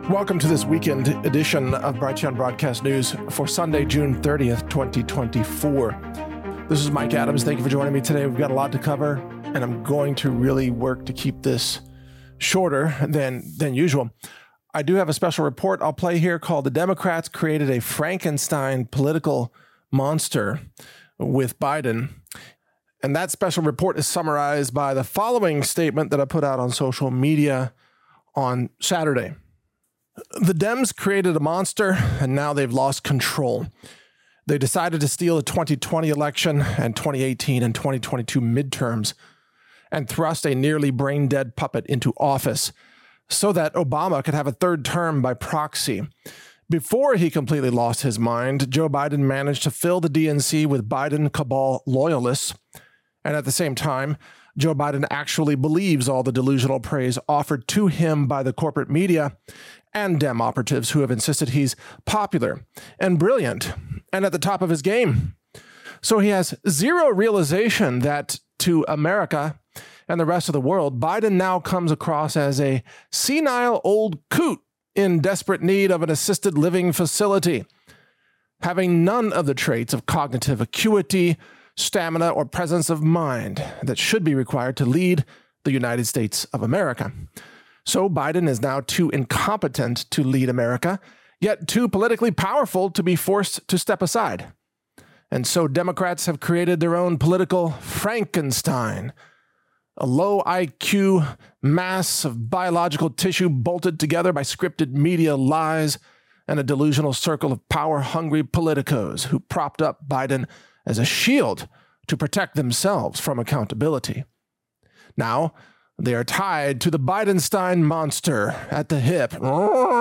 Welcome to this weekend edition of Brighteon Broadcast News for Sunday, June 30th, 2024. This is Mike Adams. Thank you for joining me today. We've got a lot to cover, and I'm going to really work to keep this shorter than usual. I do have a special report I'll play here called "The Democrats Created a Frankenstein Political Monster with Biden." And that special report is summarized by the following statement that I put out on social media on Saturday. The Dems created a monster, and now they've lost control. They decided to steal the 2020 election and 2018 and 2022 midterms and thrust a nearly brain-dead puppet into office so that Obama could have a third term by proxy. Before he completely lost his mind, Joe Biden managed to fill the DNC with Biden cabal loyalists, and at the same time, Joe Biden actually believes all the delusional praise offered to him by the corporate media and Dem operatives who have insisted he's popular and brilliant and at the top of his game. So he has zero realization that to America and the rest of the world, Biden now comes across as a senile old coot in desperate need of an assisted living facility, having none of the traits of cognitive acuity, stamina, or presence of mind that should be required to lead the United States of America. So Biden is now too incompetent to lead America, yet too politically powerful to be forced to step aside. And so Democrats have created their own political Frankenstein, a low IQ mass of biological tissue bolted together by scripted media lies and a delusional circle of power-hungry politicos who propped up Biden as a shield to protect themselves from accountability. Now, they are tied to the Bidenstein monster at the hip. And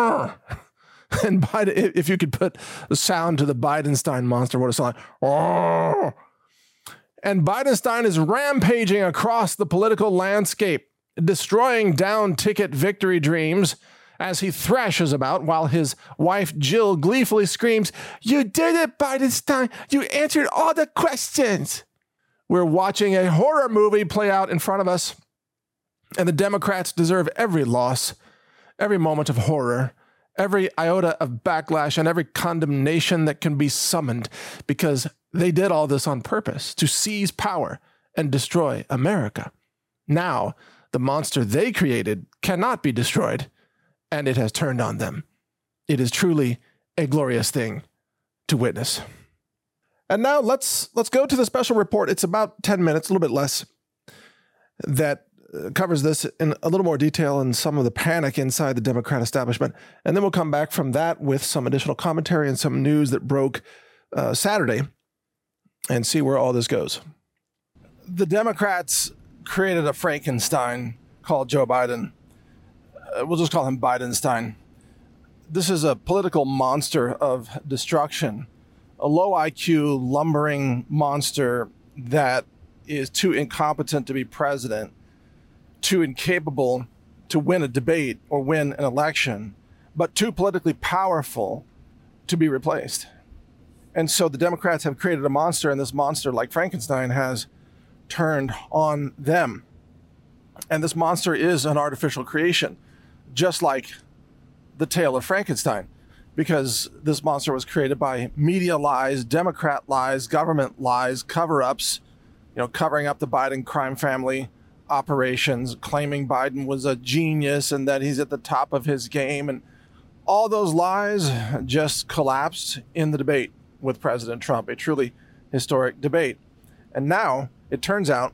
Biden, if you could put the sound to the Bidenstein monster, what would it sound like? And Bidenstein is rampaging across the political landscape, destroying down-ticket victory dreams as he thrashes about while his wife Jill gleefully screams, "You did it, Bidenstein! You answered all the questions!" We're watching a horror movie play out in front of us, and the Democrats deserve every loss, every moment of horror, every iota of backlash, and every condemnation that can be summoned, because they did all this on purpose, to seize power and destroy America. Now, the monster they created cannot be destroyed, and it has turned on them. It is truly a glorious thing to witness. And now let's go to the special report. It's about 10 minutes, a little bit less, that covers this in a little more detail and some of the panic inside the Democrat establishment. And then we'll come back from that with some additional commentary and some news that broke Saturday and see where all this goes. The Democrats created a Frankenstein called Joe Biden. We'll just call him Bidenstein. This is a political monster of destruction, a low IQ, lumbering monster that is too incompetent to be president, too incapable to win a debate or win an election, but too politically powerful to be replaced. And so the Democrats have created a monster, and this monster, like Frankenstein, has turned on them. And this monster is an artificial creation, just like the tale of Frankenstein, because this monster was created by media lies, Democrat lies, government lies, cover-ups, covering up the Biden crime family operations, claiming Biden was a genius and that he's at the top of his game. And all those lies just collapsed in the debate with President Trump, a truly historic debate. And now it turns out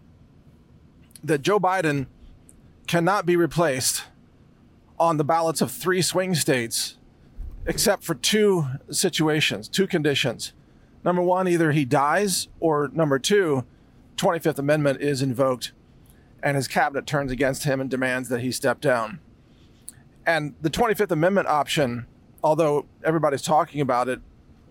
that Joe Biden cannot be replaced on the ballots of 3 swing states, except for 2 situations, 2 conditions. Number 1, either he dies, or number 2, 25th Amendment is invoked and his cabinet turns against him and demands that he step down. And the 25th Amendment option, although everybody's talking about it,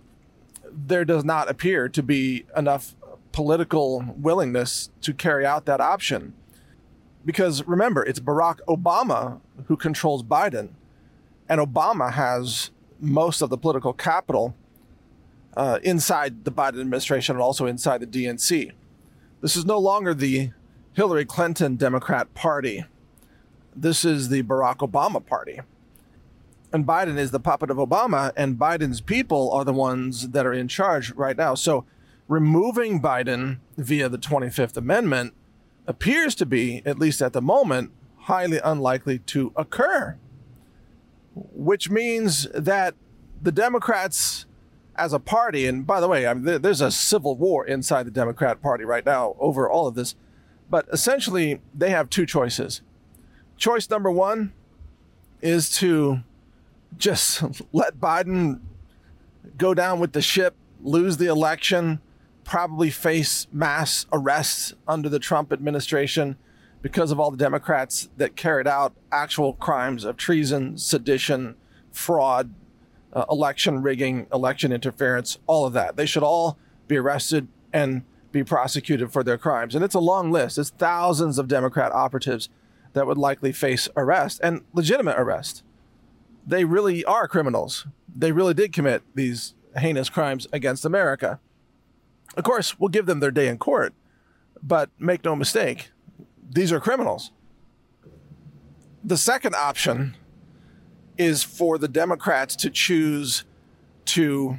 there does not appear to be enough political willingness to carry out that option. Because remember, it's Barack Obama who controls Biden, and Obama has most of the political capital inside the Biden administration and also inside the DNC. This is no longer the Hillary Clinton Democrat Party. This is the Barack Obama Party. And Biden is the puppet of Obama, and Biden's people are the ones that are in charge right now. So removing Biden via the 25th Amendment appears to be, at least at the moment, highly unlikely to occur, which means that the Democrats as a party, and by the way, there's a civil war inside the Democrat Party right now over all of this, but essentially they have two choices. Choice number one is to just let Biden go down with the ship, lose the election, probably face mass arrests under the Trump administration because of all the Democrats that carried out actual crimes of treason, sedition, fraud, election rigging, election interference, all of that. They should all be arrested and be prosecuted for their crimes. And it's a long list. It's thousands of Democrat operatives that would likely face arrest, and legitimate arrest. They really are criminals. They really did commit these heinous crimes against America. Of course, we'll give them their day in court, but make no mistake, these are criminals. The second option is for the Democrats to choose to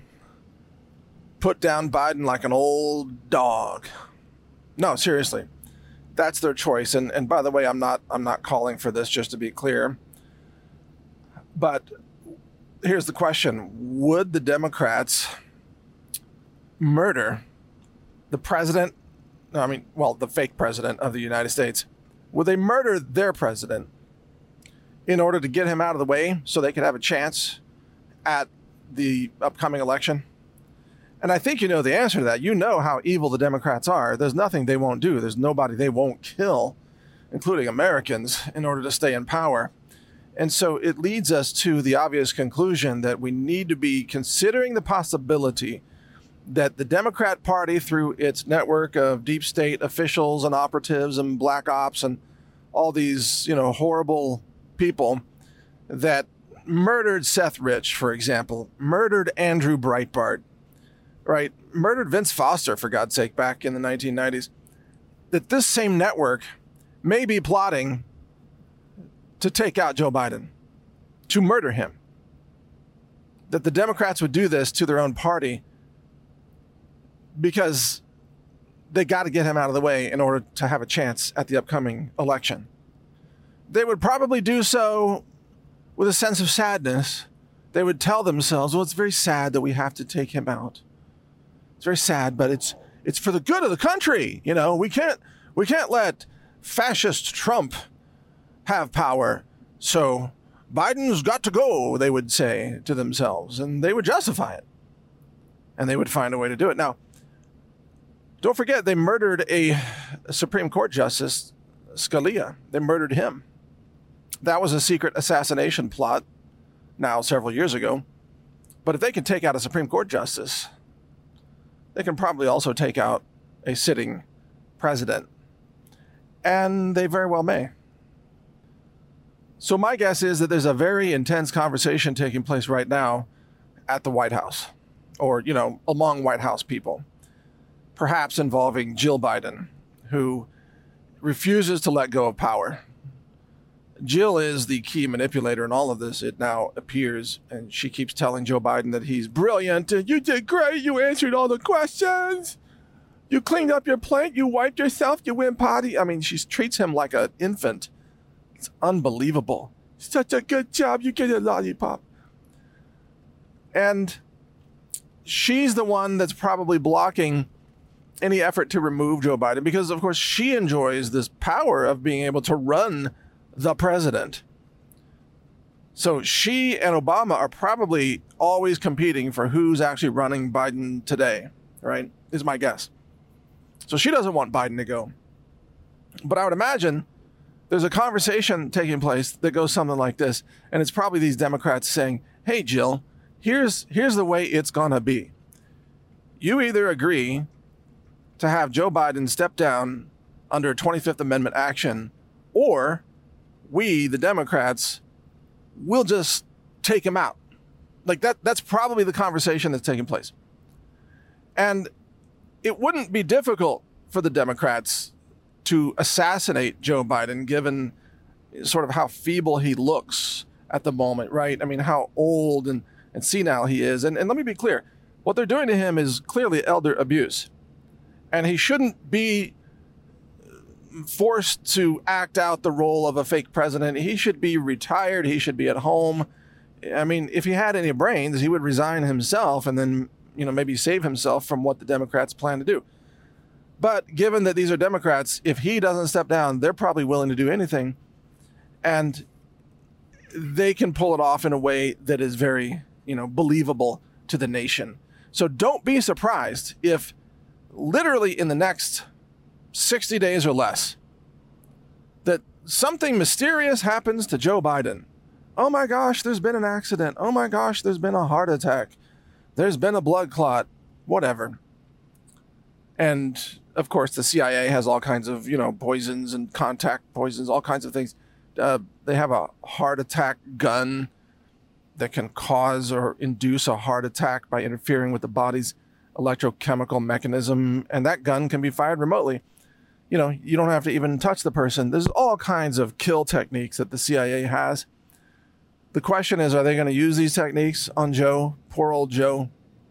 put down Biden like an old dog. No, seriously, that's their choice. And by the way, I'm not calling for this, just to be clear. But here's the question. Would the Democrats murder the president? The fake president of the United States. Would they murder their president in order to get him out of the way so they could have a chance at the upcoming election? And I think you know the answer to that. You know how evil the Democrats are. There's nothing they won't do. There's nobody they won't kill, including Americans, in order to stay in power. And so it leads us to the obvious conclusion that we need to be considering the possibility that the Democrat Party, through its network of deep state officials and operatives and black ops and all these, horrible people that murdered Seth Rich, for example, murdered Andrew Breitbart, right? Murdered Vince Foster, for God's sake, back in the 1990s, that this same network may be plotting to take out Joe Biden, to murder him. That the Democrats would do this to their own party because they got to get him out of the way in order to have a chance at the upcoming election. They would probably do so with a sense of sadness. They would tell themselves, well, it's very sad that we have to take him out. It's very sad, but it's for the good of the country. We can't let fascist Trump have power. So Biden's got to go, they would say to themselves, and they would justify it. And they would find a way to do it. Now, don't forget, they murdered a Supreme Court Justice, Scalia. They murdered him. That was a secret assassination plot now several years ago. But if they can take out a Supreme Court Justice, they can probably also take out a sitting president. And they very well may. So my guess is that there's a very intense conversation taking place right now at the White House, or, among White House people, perhaps involving Jill Biden, who refuses to let go of power. Jill is the key manipulator in all of this, it now appears, and she keeps telling Joe Biden that he's brilliant. You did great. You answered all the questions. You cleaned up your plate. You wiped yourself. You went potty. She treats him like an infant. It's unbelievable. Such a good job. You get a lollipop. And she's the one that's probably blocking any effort to remove Joe Biden because, of course, she enjoys this power of being able to run the president. So she and Obama are probably always competing for who's actually running Biden today, right? Is my guess. So she doesn't want Biden to go. But I would imagine there's a conversation taking place that goes something like this. And it's probably these Democrats saying, hey, Jill, here's the way it's going to be. You either agree to have Joe Biden step down under 25th Amendment action, or we, the Democrats, will just take him out. Like that's probably the conversation that's taking place. And it wouldn't be difficult for the Democrats to assassinate Joe Biden, given sort of how feeble he looks at the moment, right? I mean, how old and senile he is. And let me be clear, what they're doing to him is clearly elder abuse. And he shouldn't be forced to act out the role of a fake president. He should be retired. He should be at home. I mean, if he had any brains, he would resign himself and then, maybe save himself from what the Democrats plan to do. But given that these are Democrats, if he doesn't step down, they're probably willing to do anything. And they can pull it off in a way that is very, believable to the nation. So don't be surprised if literally in the next 60 days or less that something mysterious happens to Joe Biden. Oh my gosh, there's been an accident. Oh my gosh, there's been a heart attack. There's been a blood clot, whatever. And of course, the CIA has all kinds of, poisons and contact poisons, all kinds of things. They have a heart attack gun that can cause or induce a heart attack by interfering with the body's electrochemical mechanism. And that gun can be fired remotely. You don't have to even touch the person. There's all kinds of kill techniques that the CIA has. The question is, are they going to use these techniques on Joe? Poor old Joe.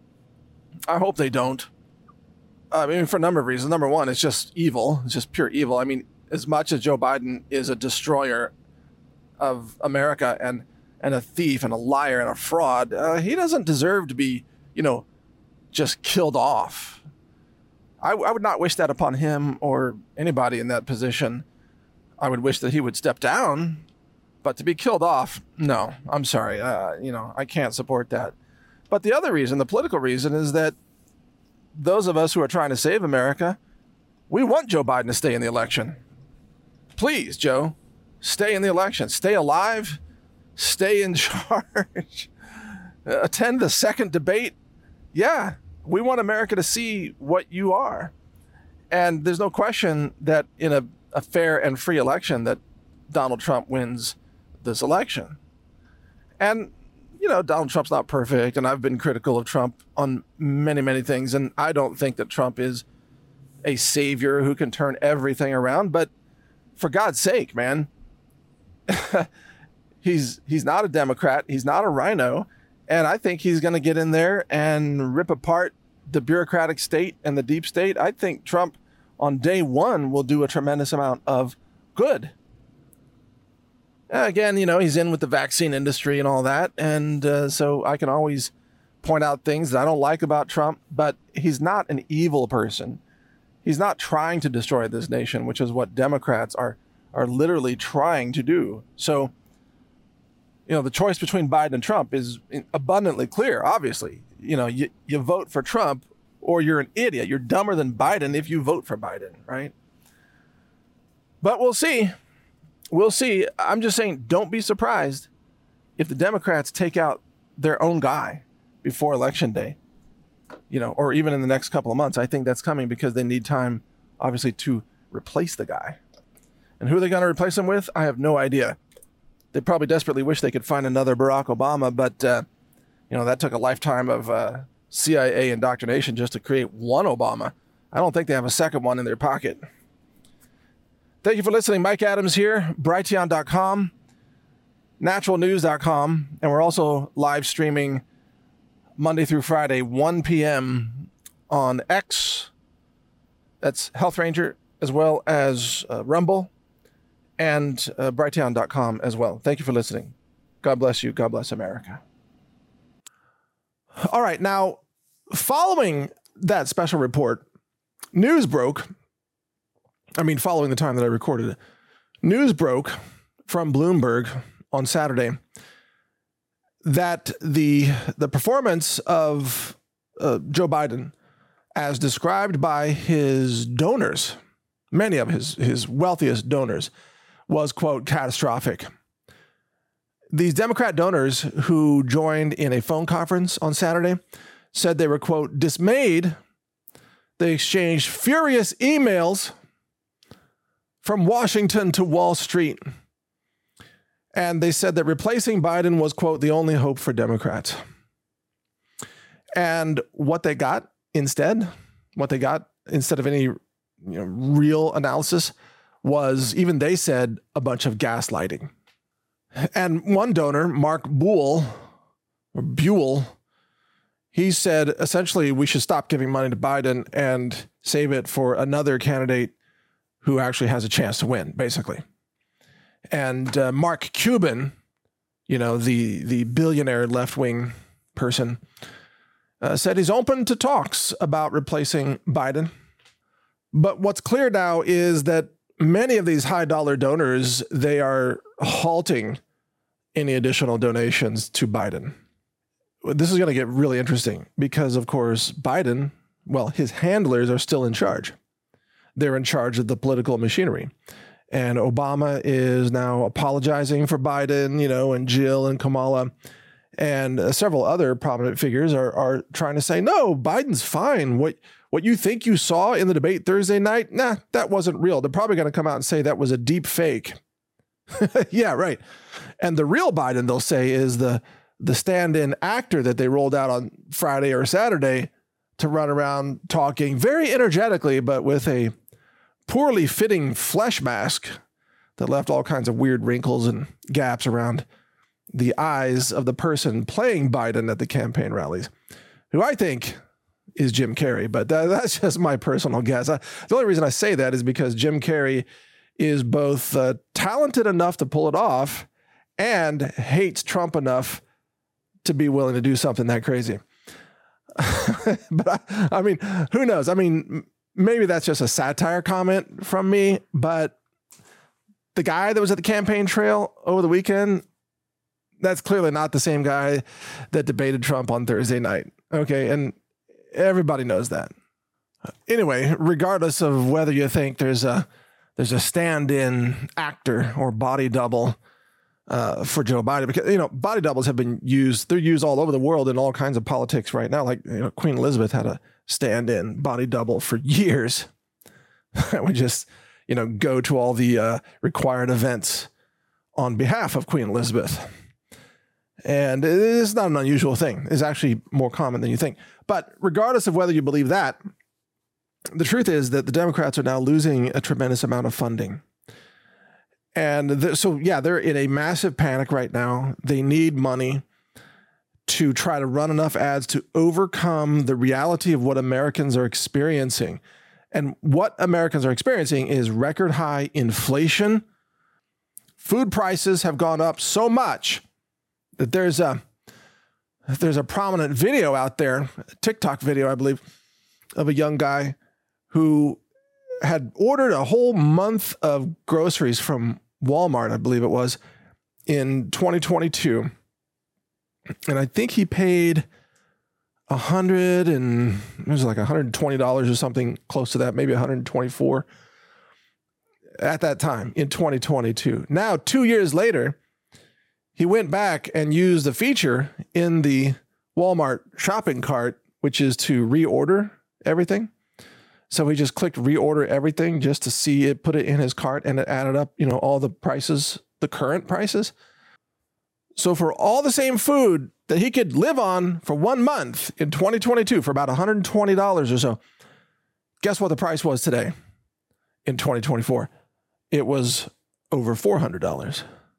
I hope they don't. I mean, for a number of reasons. Number one, it's just evil. It's just pure evil. I mean, as much as Joe Biden is a destroyer of America and a thief and a liar and a fraud, he doesn't deserve to be, just killed off. I would not wish that upon him or anybody in that position. I would wish that he would step down, but to be killed off, no, I'm sorry. I can't support that. But the other reason, the political reason, is that those of us who are trying to save America, we want Joe Biden to stay in the election. Please, Joe, stay in the election. Stay alive. Stay in charge. Attend the second debate. Yeah, we want America to see what you are. And there's no question that in a fair and free election that Donald Trump wins this election. And, Donald Trump's not perfect, and I've been critical of Trump on many, many things, and I don't think that Trump is a savior who can turn everything around, but for God's sake, man, he's not a Democrat, he's not a rhino, and I think he's going to get in there and rip apart the bureaucratic state and the deep state. I think Trump on day one will do a tremendous amount of good. Again, he's in with the vaccine industry and all that. And so I can always point out things that I don't like about Trump, but he's not an evil person. He's not trying to destroy this nation, which is what Democrats are literally trying to do. So, the choice between Biden and Trump is abundantly clear, obviously. You vote for Trump or you're an idiot. You're dumber than Biden if you vote for Biden, right? But we'll see. We'll see. I'm just saying, don't be surprised if the Democrats take out their own guy before Election Day, or even in the next couple of months. I think that's coming because they need time, obviously, to replace the guy. And who are they going to replace him with? I have no idea. They probably desperately wish they could find another Barack Obama, but, that took a lifetime of CIA indoctrination just to create one Obama. I don't think they have a second one in their pocket. Thank you for listening. Mike Adams here, Brighteon.com, naturalnews.com, and we're also live streaming Monday through Friday, 1 p.m. on X. That's Health Ranger, as well as Rumble, and Brighteon.com as well. Thank you for listening. God bless you. God bless America. All right. Now, following that special report, news broke. Following the time that I recorded it, news broke from Bloomberg on Saturday that the performance of Joe Biden, as described by his donors, many of his wealthiest donors, was, quote, catastrophic. These Democrat donors who joined in a phone conference on Saturday said they were, quote, dismayed. They exchanged furious emails from Washington to Wall Street. And they said that replacing Biden was, quote, the only hope for Democrats. And what they got instead of any real analysis was, even they said, a bunch of gaslighting. And one donor, Mark Buell, he said, essentially, we should stop giving money to Biden and save it for another candidate who actually has a chance to win, basically. And Mark Cuban, the billionaire left-wing person, said he's open to talks about replacing Biden. But what's clear now is that many of these high-dollar donors, they are halting any additional donations to Biden. This is going to get really interesting because, of course, Biden, his handlers are still in charge. They're in charge of the political machinery. And Obama is now apologizing for Biden, and Jill and Kamala and several other prominent figures are trying to say, no, Biden's fine. What you think you saw in the debate Thursday night, that wasn't real. They're probably going to come out and say that was a deep fake. Yeah, right. And the real Biden, they'll say, is the stand-in actor that they rolled out on Friday or Saturday to run around talking very energetically, but with a poorly fitting flesh mask that left all kinds of weird wrinkles and gaps around the eyes of the person playing Biden at the campaign rallies, who I think is Jim Carrey. But that's just my personal guess. The only reason I say that is because Jim Carrey is both talented enough to pull it off and hates Trump enough to be willing to do something that crazy. But I mean, who knows? I mean, maybe that's just a satire comment from me, but the guy that was at the campaign trail over the weekend, that's clearly not the same guy that debated Trump on Thursday night. Okay. And everybody knows that. Anyway, regardless of whether you think there's a stand-in actor or body double for Joe Biden, because, body doubles have been used. They're used all over the world in all kinds of politics right now. Like, Queen Elizabeth had a stand-in body double for years. We just, go to all the required events on behalf of Queen Elizabeth. And it's not an unusual thing. It's actually more common than you think. But regardless of whether you believe that, the truth is that the Democrats are now losing a tremendous amount of funding. And they're in a massive panic right now. They need money to try to run enough ads to overcome the reality of what Americans are experiencing. And what Americans are experiencing is record high inflation. Food prices have gone up so much that there's a prominent video out there, a TikTok video, I believe, of a young guy who had ordered a whole month of groceries from Walmart, I believe it was, in 2022. And I think he paid $120 or something close to that, maybe $124 at that time in 2022. Now, 2 years later, he went back and used a feature in the Walmart shopping cart, which is to reorder everything. So he just clicked reorder everything just to see it, put it in his cart, and it added up, all the prices, the current prices. So for all the same food that he could live on for 1 month in 2022 for about $120 or so, guess what the price was today in 2024? It was over $400.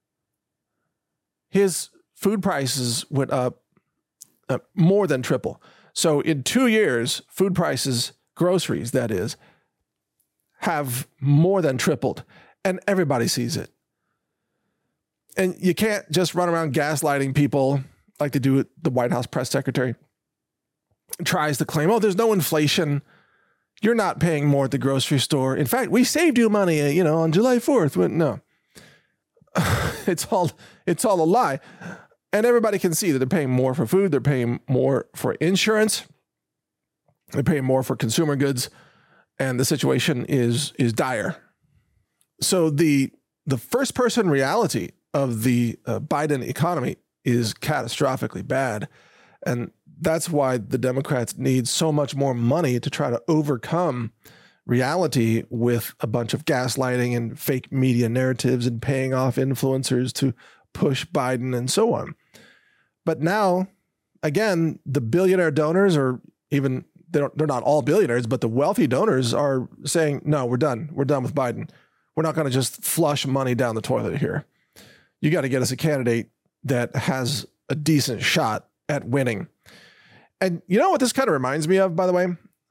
His food prices went up more than triple. So in 2 years, food prices, groceries, that is, have more than tripled, and everybody sees it. And you can't just run around gaslighting people like they do. The White House press secretary tries to claim, there's no inflation. You're not paying more at the grocery store. In fact, we saved you money, on July 4th. No, it's all a lie. And everybody can see that they're paying more for food. They're paying more for insurance. They're paying more for consumer goods. And the situation is dire. So the first person reality of the Biden economy is catastrophically bad. And that's why the Democrats need so much more money to try to overcome reality with a bunch of gaslighting and fake media narratives and paying off influencers to push Biden and so on. But now, again, the billionaire donors, or even they're not all billionaires, but the wealthy donors are saying, no, we're done. We're done with Biden. We're not going to just flush money down the toilet here. you got to get us a candidate that has a decent shot at winning. And you know what this kind of reminds me of, by the way?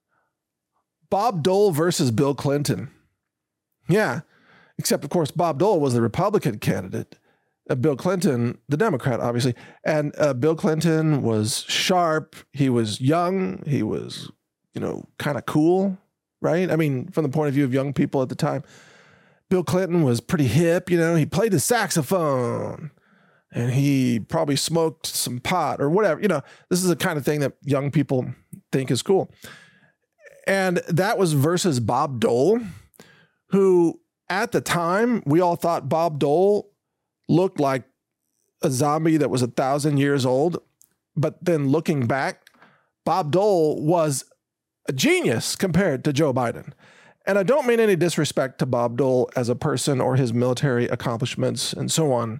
Bob Dole versus Bill Clinton. Yeah. Except, of course, Bob Dole was the Republican candidate. Bill Clinton, the Democrat, obviously. And Bill Clinton was sharp. He was young. He was, kind of cool, right? I mean, from the point of view of young people at the time, Bill Clinton was pretty hip. He played the saxophone and he probably smoked some pot or whatever. This is the kind of thing that young people think is cool. And that was versus Bob Dole, who at the time, we all thought Bob Dole looked like a zombie that was 1,000 years old. But then looking back, Bob Dole was a genius compared to Joe Biden. And I don't mean any disrespect to Bob Dole as a person or his military accomplishments and so on.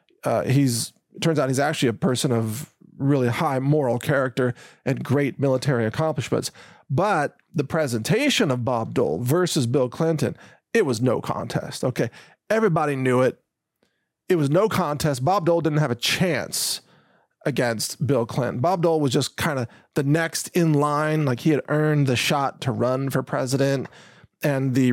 Turns out he's actually a person of really high moral character and great military accomplishments. But the presentation of Bob Dole versus Bill Clinton, it was no contest. Okay. Everybody knew it. It was no contest. Bob Dole didn't have a chance against Bill Clinton. Bob Dole was just kind of the next in line. Like he had earned the shot to run for president. And the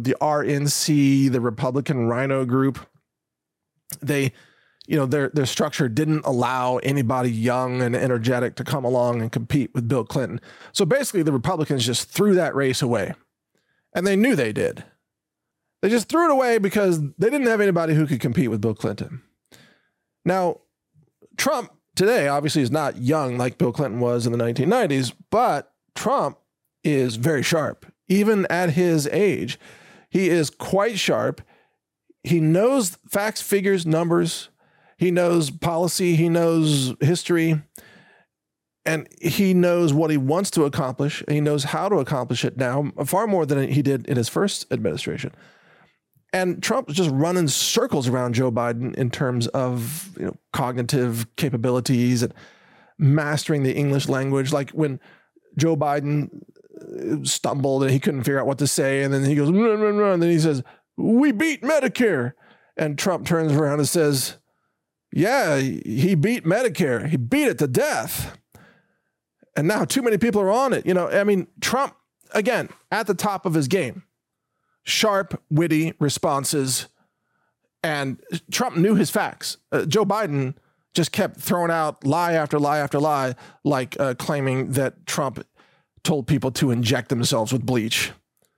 RNC, the Republican Rhino Group, they, their structure didn't allow anybody young and energetic to come along and compete with Bill Clinton. So basically the Republicans just threw that race away, and they knew they did. They just threw it away because they didn't have anybody who could compete with Bill Clinton. Now, Trump today obviously is not young like Bill Clinton was in the 1990s, but Trump is very sharp. Even at his age, he is quite sharp. He knows facts, figures, numbers. He knows policy. He knows history. And he knows what he wants to accomplish. And he knows how to accomplish it now, far more than he did in his first administration. And Trump is just running circles around Joe Biden in terms of cognitive capabilities and mastering the English language. Like when Joe Biden stumbled and he couldn't figure out what to say, and then he goes, run, run, run. And then he says, "We beat Medicare." And Trump turns around and says, "Yeah, he beat Medicare. He beat it to death. And now too many people are on it." Trump, again, at the top of his game. Sharp, witty responses. And Trump knew his facts. Joe Biden just kept throwing out lie after lie after lie, like claiming that Trump told people to inject themselves with bleach.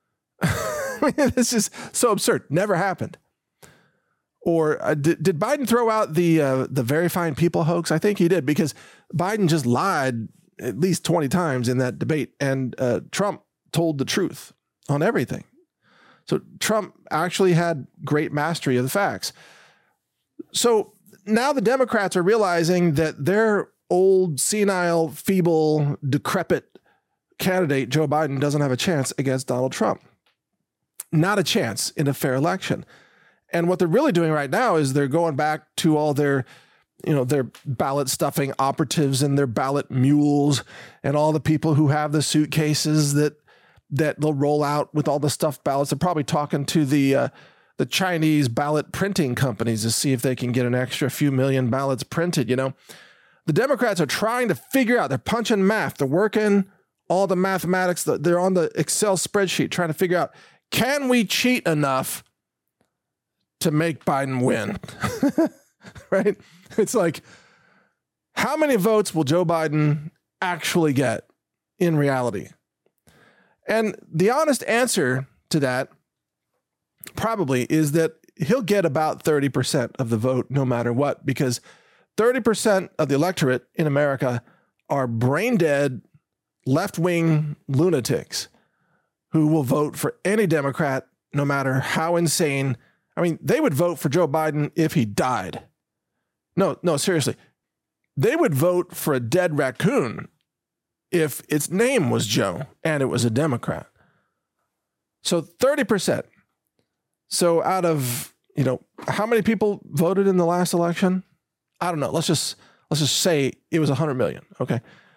This is so absurd. Never happened. Or did Biden throw out the very fine people hoax? I think he did, because Biden just lied at least 20 times in that debate, and Trump told the truth on everything. So Trump actually had great mastery of the facts. So now the Democrats are realizing that their old, senile, feeble, decrepit candidate, Joe Biden, doesn't have a chance against Donald Trump. Not a chance in a fair election. And what they're really doing right now is they're going back to all their ballot stuffing operatives and their ballot mules and all the people who have the suitcases that they'll roll out with all the stuffed ballots. They're probably talking to the Chinese ballot printing companies to see if they can get an extra few million ballots printed. The Democrats are trying to figure out, they're punching math, they're working all the mathematics, they're on the Excel spreadsheet trying to figure out, can we cheat enough to make Biden win? Right? It's like, how many votes will Joe Biden actually get in reality? And the honest answer to that probably is that he'll get about 30% of the vote no matter what, because 30% of the electorate in America are brain dead, left-wing lunatics who will vote for any Democrat no matter how insane. They would vote for Joe Biden if he died. No, seriously. They would vote for a dead raccoon if its name was Joe and it was a Democrat. So 30%. So out of, how many people voted in the last election? I don't know. Let's just say it was 100 million. Okay.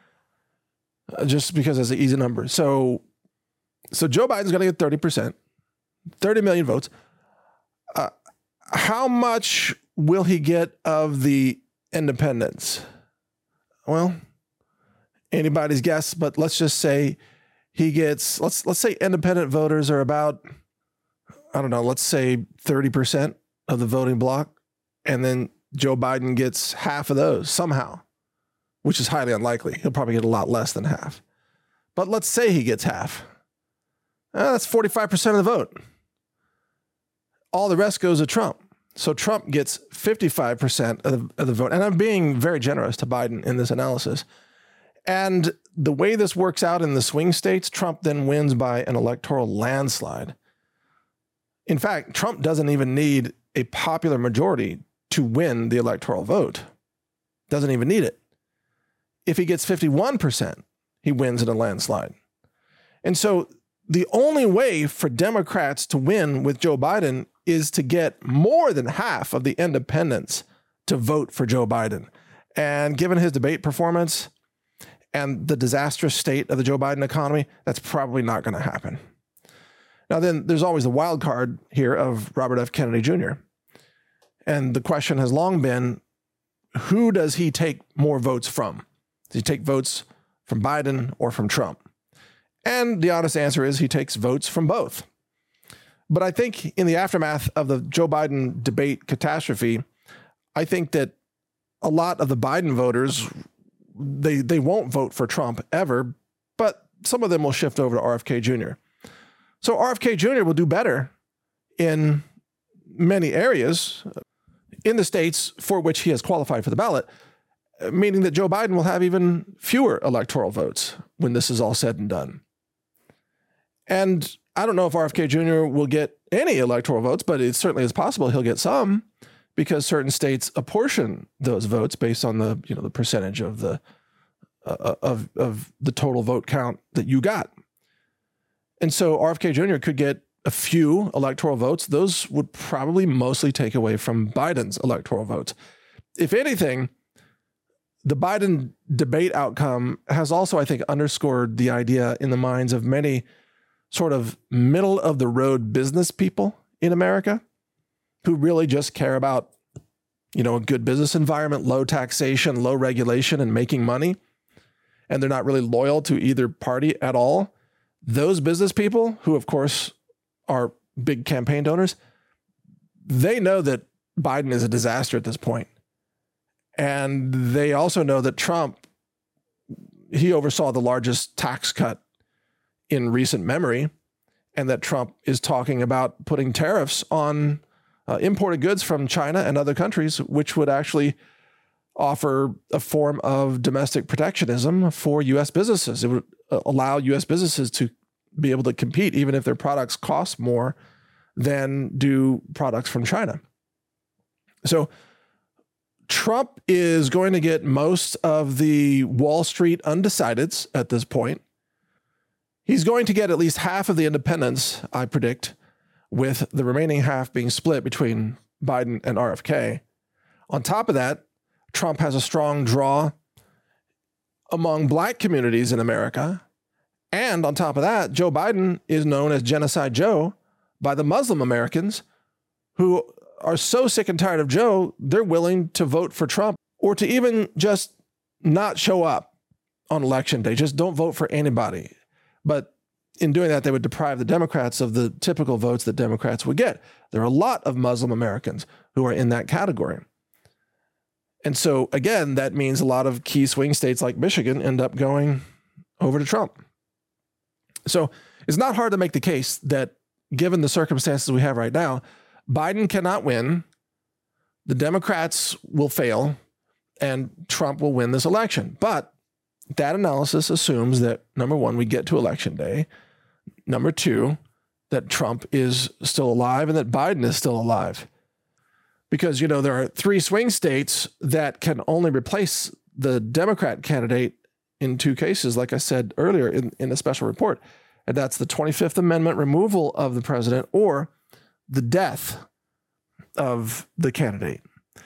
Just because it's an easy number. So Joe Biden's going to get 30%, 30 million votes. How much will he get of the independents? Well, anybody's guess, but let's just say he gets, let's say independent voters are about, I don't know, let's say 30% of the voting bloc, and then Joe Biden gets half of those somehow, which is highly unlikely. He'll probably get a lot less than half. But let's say he gets half. That's 45% of the vote. All the rest goes to Trump. So Trump gets 55% of the vote. And I'm being very generous to Biden in this analysis. And the way this works out in the swing states, Trump then wins by an electoral landslide. In fact, Trump doesn't even need a popular majority to win the electoral vote. Doesn't even need it. If he gets 51%, he wins in a landslide. And so the only way for Democrats to win with Joe Biden is to get more than half of the independents to vote for Joe Biden. And given his debate performance and the disastrous state of the Joe Biden economy, that's probably not going to happen. Now, then there's always the wild card here of Robert F. Kennedy Jr. And the question has long been, who does he take more votes from? Does he take votes from Biden or from Trump? And the honest answer is he takes votes from both. But I think in the aftermath of the Joe Biden debate catastrophe, I think that a lot of the Biden voters, they won't vote for Trump ever, but some of them will shift over to RFK Jr. So RFK Jr. will do better in many areas in the states for which he has qualified for the ballot, meaning that Joe Biden will have even fewer electoral votes when this is all said and done. And I don't know if RFK Jr. will get any electoral votes, but it certainly is possible he'll get some because certain states apportion those votes based on the, the percentage of the total vote count that you got. And so RFK Jr. could get a few electoral votes. Those would probably mostly take away from Biden's electoral votes. If anything, the Biden debate outcome has also, I think, underscored the idea in the minds of many sort of middle of the road business people in America who really just care about, a good business environment, low taxation, low regulation, and making money. And they're not really loyal to either party at all. Those business people, who of course are big campaign donors, they know that Biden is a disaster at this point. And they also know that Trump, he oversaw the largest tax cut in recent memory, and that Trump is talking about putting tariffs on imported goods from China and other countries, which would actually offer a form of domestic protectionism for U.S. businesses. It would allow U.S. businesses to be able to compete even if their products cost more than do products from China. So Trump is going to get most of the Wall Street undecideds at this point. He's going to get at least half of the independents, I predict, with the remaining half being split between Biden and RFK. On top of that, Trump has a strong draw among black communities in America. And on top of that, Joe Biden is known as Genocide Joe by the Muslim Americans who are so sick and tired of Joe, they're willing to vote for Trump or to even just not show up on election day. Just don't vote for anybody. But in doing that, they would deprive the Democrats of the typical votes that Democrats would get. There are a lot of Muslim Americans who are in that category. And so, again, that means a lot of key swing states like Michigan end up going over to Trump. So it's not hard to make the case that given the circumstances we have right now, Biden cannot win, the Democrats will fail, and Trump will win this election. But that analysis assumes that, number one, we get to election day. Number two, that Trump is still alive and that Biden is still alive. Because, there are 3 swing states that can only replace the Democrat candidate in 2 cases, like I said earlier in a special report. And that's the 25th Amendment removal of the president or the death of the candidate.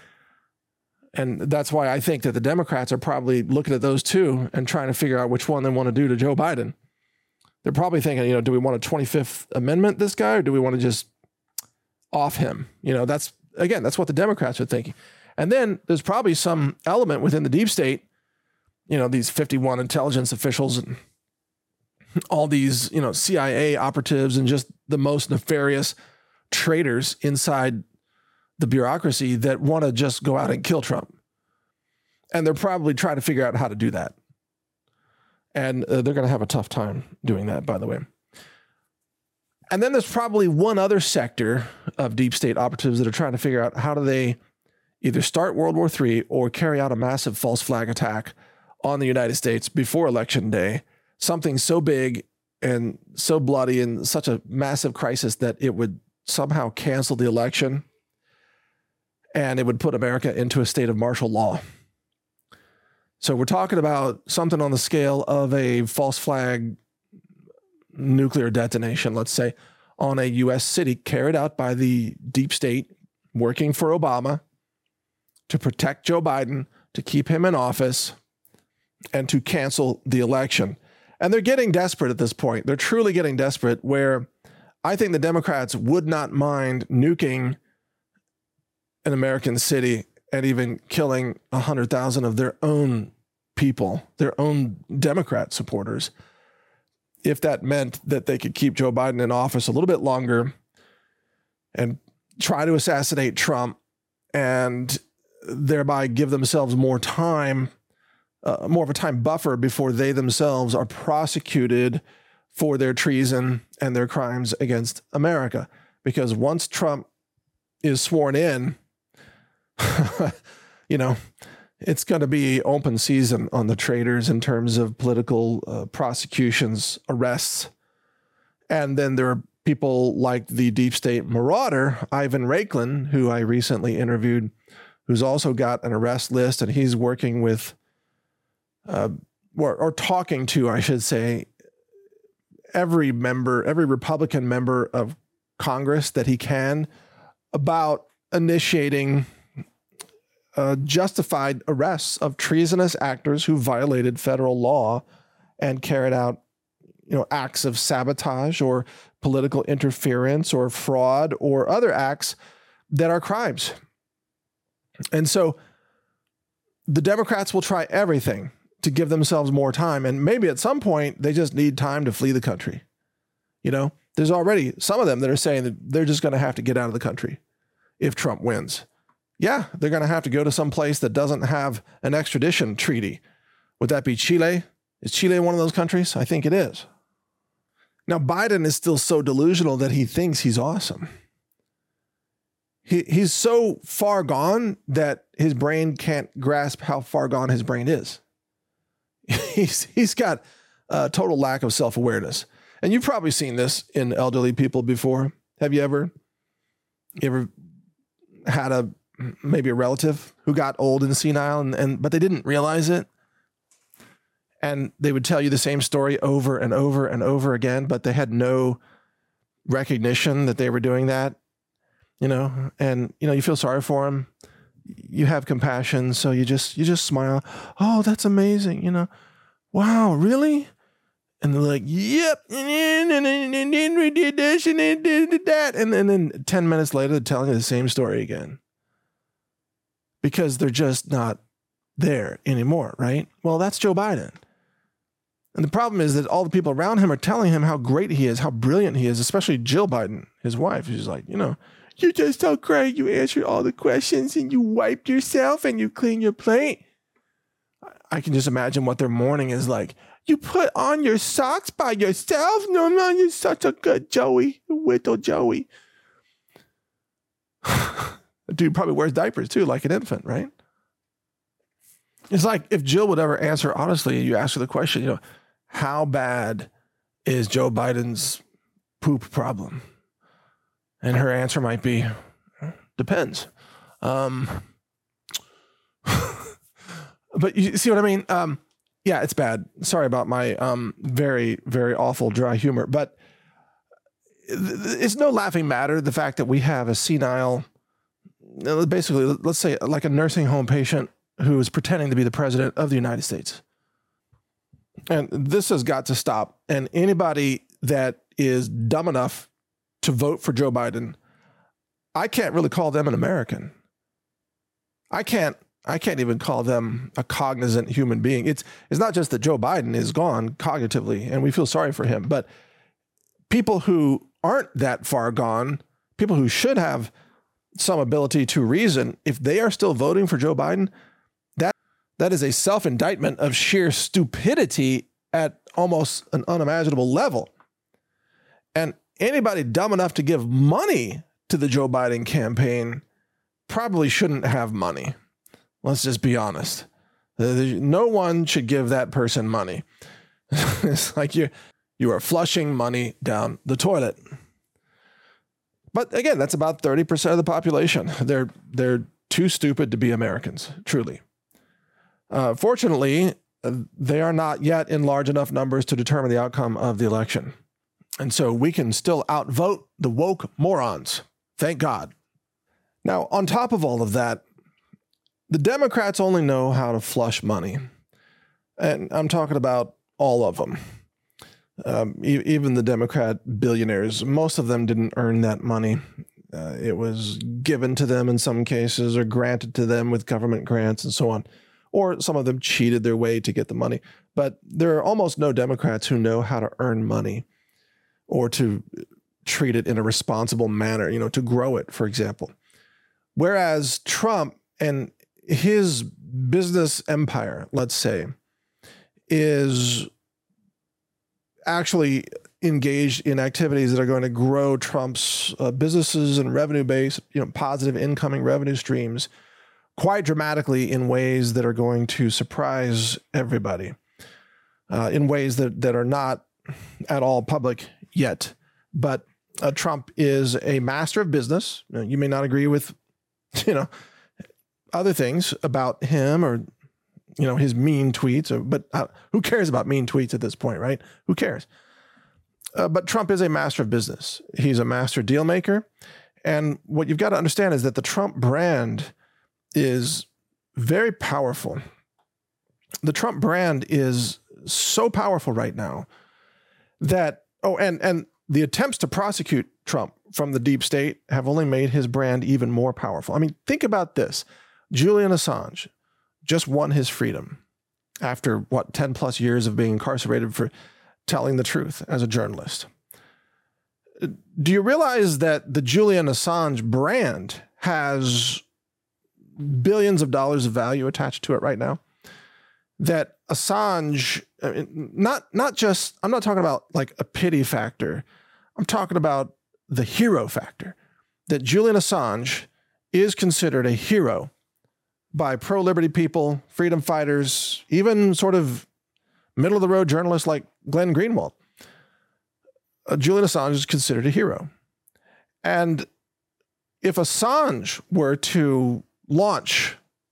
And that's why I think that the Democrats are probably looking at those 2 and trying to figure out which one they want to do to Joe Biden. They're probably thinking, do we want a 25th Amendment this guy, or do we want to just off him? That's again, that's what the Democrats are thinking. And then there's probably some element within the deep state, these 51 intelligence officials and all these, CIA operatives and just the most nefarious traitors inside the bureaucracy that want to just go out and kill Trump. And they're probably trying to figure out how to do that. And they're going to have a tough time doing that, by the way. And then there's probably one other sector of deep state operatives that are trying to figure out how do they either start World War III or carry out a massive false flag attack on the United States before Election Day, something so big and so bloody and such a massive crisis that it would somehow cancel the election and it would put America into a state of martial law. So we're talking about something on the scale of a false flag nuclear detonation, let's say, on a U.S. city carried out by the deep state working for Obama to protect Joe Biden, to keep him in office, and to cancel the election. And they're getting desperate at this point. They're truly getting desperate, where I think the Democrats would not mind nuking an American city and even killing 100,000 of their own people, their own Democrat supporters, if that meant that they could keep Joe Biden in office a little bit longer and try to assassinate Trump and thereby give themselves more time, more of a time buffer before they themselves are prosecuted for their treason and their crimes against America. Because once Trump is sworn in, it's going to be open season on the traitors in terms of political prosecutions, arrests. And then there are people like the deep state marauder, Ivan Raiklin, who I recently interviewed, who's also got an arrest list, and he's working with, or talking to, I should say, every Republican member of Congress that he can about initiating justified arrests of treasonous actors who violated federal law and carried out, acts of sabotage or political interference or fraud or other acts that are crimes. And so the Democrats will try everything to give themselves more time. And maybe at some point they just need time to flee the country. There's already some of them that are saying that they're just going to have to get out of the country if Trump wins. Yeah, they're going to have to go to some place that doesn't have an extradition treaty. Would that be Chile? Is Chile one of those countries? I think it is. Now, Biden is still so delusional that he thinks he's awesome. He's so far gone that his brain can't grasp how far gone his brain is. He's got a total lack of self-awareness. And you've probably seen this in elderly people before. Have you ever had maybe a relative who got old and senile but they didn't realize it? And they would tell you the same story over and over and over again, but they had no recognition that they were doing that, and, you feel sorry for them. You have compassion. So you just smile. Oh, that's amazing. Wow, really? And they're like, yep. And then we did this and then did that. And then 10 minutes later, they're telling you the same story again because they're just not there anymore. Right? Well, that's Joe Biden. And the problem is that all the people around him are telling him how great he is, how brilliant he is, especially Jill Biden, his wife. She's like, you're just so great. You answered all the questions and you wiped yourself and you cleaned your plate. I can just imagine what their morning is like. You put on your socks by yourself? No, you're such a good Joey, little Joey. The dude probably wears diapers too, like an infant, right? It's like if Jill would ever answer honestly, you ask her the question, how bad is Joe Biden's poop problem? And her answer might be, depends. But you see what I mean? Yeah, it's bad. Sorry about my very, very awful dry humor. But it's no laughing matter, the fact that we have a senile, basically, let's say like a nursing home patient who is pretending to be the president of the United States. And this has got to stop. And anybody that is dumb enough to vote for Joe Biden, I can't really call them an American. I can't even call them a cognizant human being. It's not just that Joe Biden is gone cognitively and we feel sorry for him, but people who aren't that far gone, people who should have some ability to reason, if they are still voting for Joe Biden, that is a self-indictment of sheer stupidity at almost an unimaginable level. And anybody dumb enough to give money to the Joe Biden campaign probably shouldn't have money. Let's just be honest. No one should give that person money. It's like you are flushing money down the toilet. But again, that's about 30% of the population. They're too stupid to be Americans, truly. Fortunately, they are not yet in large enough numbers to determine the outcome of the election. And so we can still outvote the woke morons. Thank God. Now, on top of all of that, the Democrats only know how to flush money. And I'm talking about all of them. Even the Democrat billionaires, most of them didn't earn that money. It was given to them in some cases or granted to them with government grants and so on. Or some of them cheated their way to get the money. But there are almost no Democrats who know how to earn money or to treat it in a responsible manner, to grow it, for example. Whereas Trump and his business empire, let's say, is actually engaged in activities that are going to grow Trump's businesses and revenue base, positive incoming revenue streams quite dramatically in ways that are going to surprise everybody, in ways that are not at all public yet. But Trump is a master of business. You may not agree with, other things about him or, his mean tweets, but who cares about mean tweets at this point, right? Who cares? But Trump is a master of business. He's a master deal maker. And what you've got to understand is that the Trump brand is very powerful. The Trump brand is so powerful right now that, and the attempts to prosecute Trump from the deep state have only made his brand even more powerful. I mean, think about this. Julian Assange just won his freedom after 10 plus years of being incarcerated for telling the truth as a journalist. Do you realize that the Julian Assange brand has billions of dollars of value attached to it right now? That Assange, not just, I'm not talking about like a pity factor. I'm talking about the hero factor. That Julian Assange is considered a hero by pro-liberty people, freedom fighters, even sort of middle-of-the-road journalists like Glenn Greenwald. Julian Assange is considered a hero. And if Assange were to launch,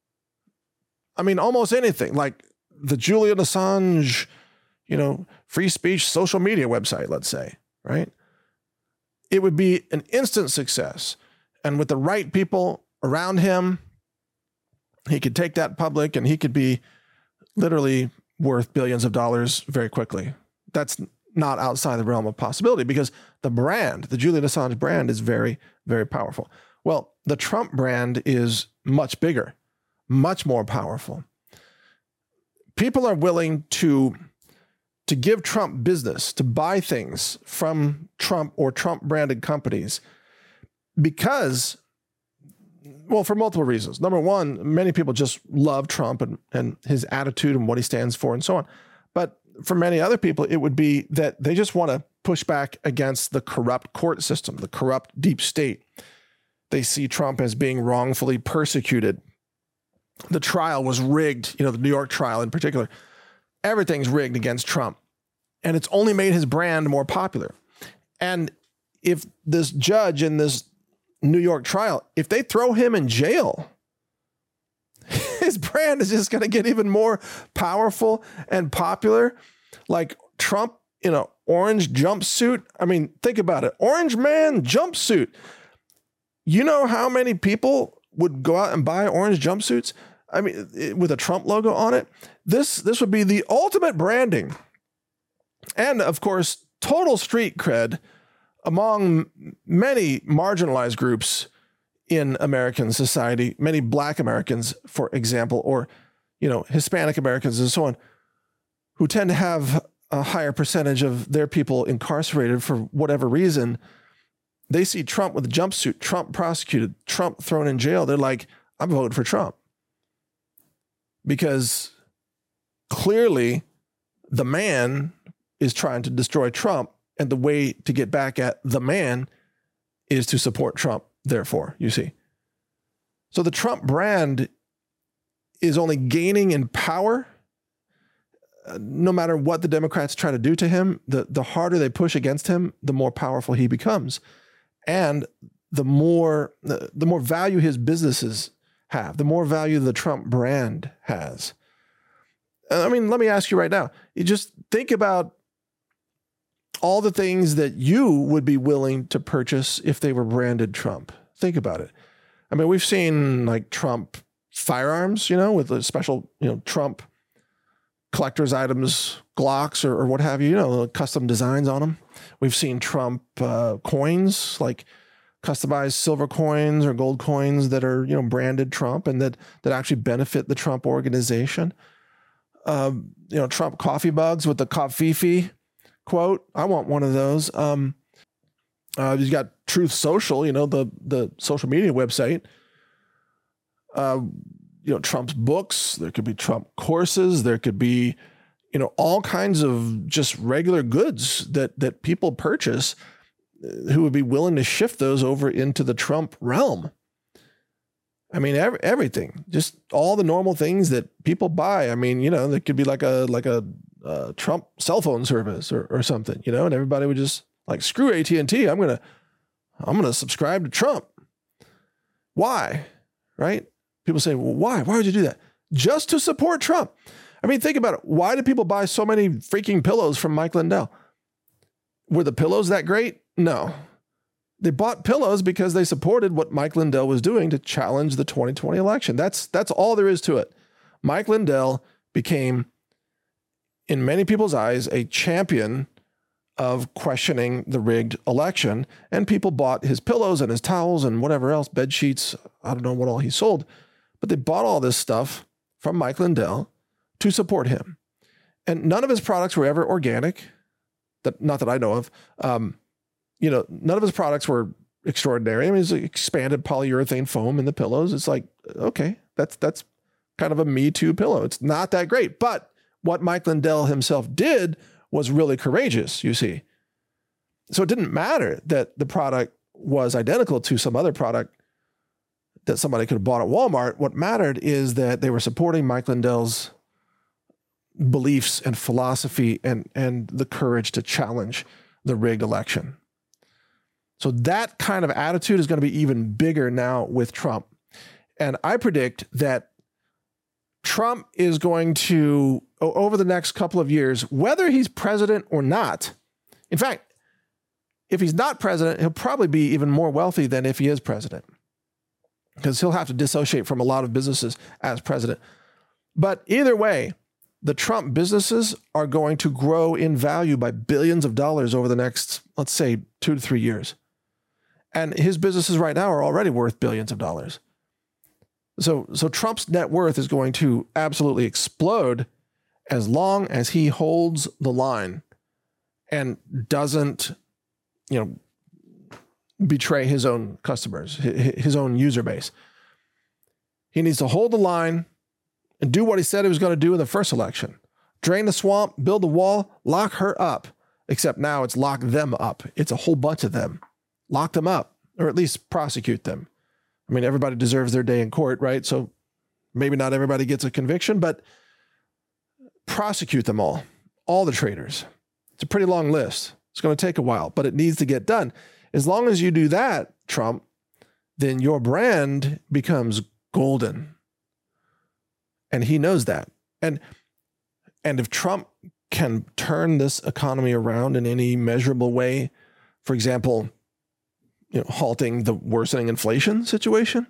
almost anything, like the Julian Assange, free speech social media website, let's say, right? It would be an instant success. And with the right people around him, he could take that public and he could be literally worth billions of dollars very quickly. That's not outside the realm of possibility because the brand, the Julian Assange brand, is very, very powerful. Well, the Trump brand is much bigger, much more powerful. People are willing to give Trump business, to buy things from Trump or Trump branded companies because, well, for multiple reasons. Number one, many people just love Trump and his attitude and what he stands for and so on. But for many other people, it would be that they just want to push back against the corrupt court system, the corrupt deep state. They see Trump as being wrongfully persecuted. The trial was rigged, the New York trial in particular. Everything's rigged against Trump. And it's only made his brand more popular. And if this judge in this New York trial, if they throw him in jail, his brand is just going to get even more powerful and popular. Like Trump in an orange jumpsuit. Think about it. Orange man jumpsuit. You know how many people would go out and buy orange jumpsuits? With a Trump logo on it. This would be the ultimate branding. And of course, total street cred among many marginalized groups in American society, many Black Americans, for example, or, Hispanic Americans and so on, who tend to have a higher percentage of their people incarcerated for whatever reason. They see Trump with a jumpsuit, Trump prosecuted, Trump thrown in jail. They're like, I'm voting for Trump. Because clearly the man is trying to destroy Trump, and the way to get back at the man is to support Trump, therefore, you see. So the Trump brand is only gaining in power. No matter what the Democrats try to do to him, the harder they push against him, the more powerful he becomes. And the more value his businesses have, the more value the Trump brand has. I mean, let me ask you right now, you just think about all the things that you would be willing to purchase if they were branded Trump. Think about it. I mean, we've seen like Trump firearms, with a special, Trump collector's items, Glocks or what have you, custom designs on them. We've seen Trump coins, like customized silver coins or gold coins that are, branded Trump and that actually benefit the Trump organization. Trump coffee mugs with the Covfefe quote. I want one of those. You've got Truth Social, the social media website. Trump's books. There could be Trump courses. There could be, all kinds of just regular goods that people purchase who would be willing to shift those over into the Trump realm. I mean, everything, just all the normal things that people buy. I mean, there could be like a Trump cell phone service or something, and everybody would just like, screw AT&T. I'm going to subscribe to Trump. Why? Right? People say, well, why? Why would you do that? Just to support Trump. I mean, think about it. Why do people buy so many freaking pillows from Mike Lindell? Were the pillows that great? No. They bought pillows because they supported what Mike Lindell was doing to challenge the 2020 election. That's all there is to it. Mike Lindell became, in many people's eyes, a champion of questioning the rigged election, and people bought his pillows and his towels and whatever else, bed sheets. I don't know what all he sold, but they bought all this stuff from Mike Lindell to support him. And none of his products were ever organic. Not that I know of. None of his products were extraordinary. I mean, it's expanded polyurethane foam in the pillows. It's like, okay, that's kind of a Me Too pillow. It's not that great. But what Mike Lindell himself did was really courageous, you see. So it didn't matter that the product was identical to some other product that somebody could have bought at Walmart. What mattered is that they were supporting Mike Lindell's beliefs and philosophy and the courage to challenge the rigged election. So that kind of attitude is going to be even bigger now with Trump. And I predict that Trump is going to, over the next couple of years, whether he's president or not, in fact, if he's not president, he'll probably be even more wealthy than if he is president, because he'll have to dissociate from a lot of businesses as president. But either way, the Trump businesses are going to grow in value by billions of dollars over the next, let's say, 2 to 3 years. And his businesses right now are already worth billions of dollars. So Trump's net worth is going to absolutely explode as long as he holds the line and doesn't, betray his own customers, his own user base. He needs to hold the line and do what he said he was going to do in the first election. Drain the swamp, build the wall, lock her up. Except now it's lock them up. It's a whole bunch of them. Lock them up, or at least prosecute them. I mean, everybody deserves their day in court, right? So maybe not everybody gets a conviction, but prosecute them all the traitors. It's a pretty long list. It's going to take a while, but it needs to get done. As long as you do that, Trump, then your brand becomes golden. And he knows that. And if Trump can turn this economy around in any measurable way, for example, halting the worsening inflation situation,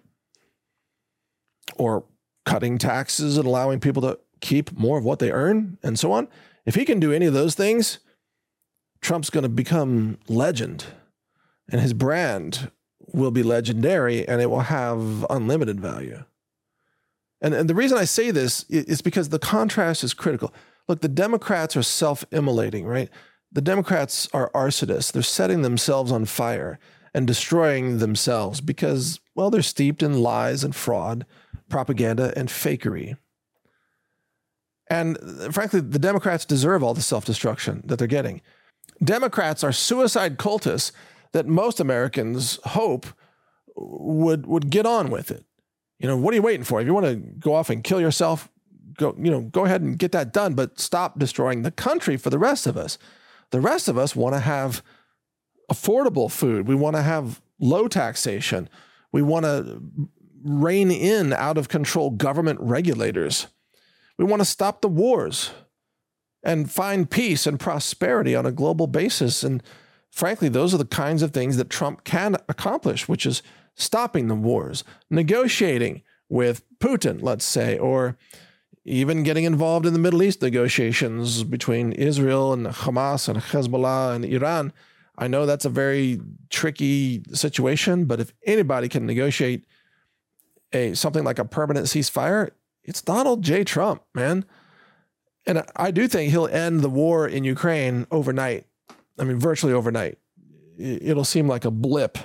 or cutting taxes and allowing people to keep more of what they earn and so on. If he can do any of those things, Trump's going to become legend, and his brand will be legendary and it will have unlimited value. And the reason I say this is because the contrast is critical. Look, the Democrats are self-immolating, right? The Democrats are arsonists. They're setting themselves on fire and destroying themselves because, well, they're steeped in lies and fraud, propaganda and fakery. And frankly, the Democrats deserve all the self-destruction that they're getting. Democrats are suicide cultists that most Americans hope would get on with it. You know, what are you waiting for? If you want to go off and kill yourself, go ahead and get that done, but stop destroying the country for the rest of us. The rest of us want to have affordable food. We want to have low taxation. We want to rein in out of control government regulators. We want to stop the wars and find peace and prosperity on a global basis. And frankly, those are the kinds of things that Trump can accomplish, which is stopping the wars, negotiating with Putin, let's say, or even getting involved in the Middle East negotiations between Israel and Hamas and Hezbollah and Iran. I know that's a very tricky situation, but if anybody can negotiate something like a permanent ceasefire, it's Donald J. Trump, man. And I do think he'll end the war in Ukraine overnight. I mean, virtually overnight. It'll seem like a blip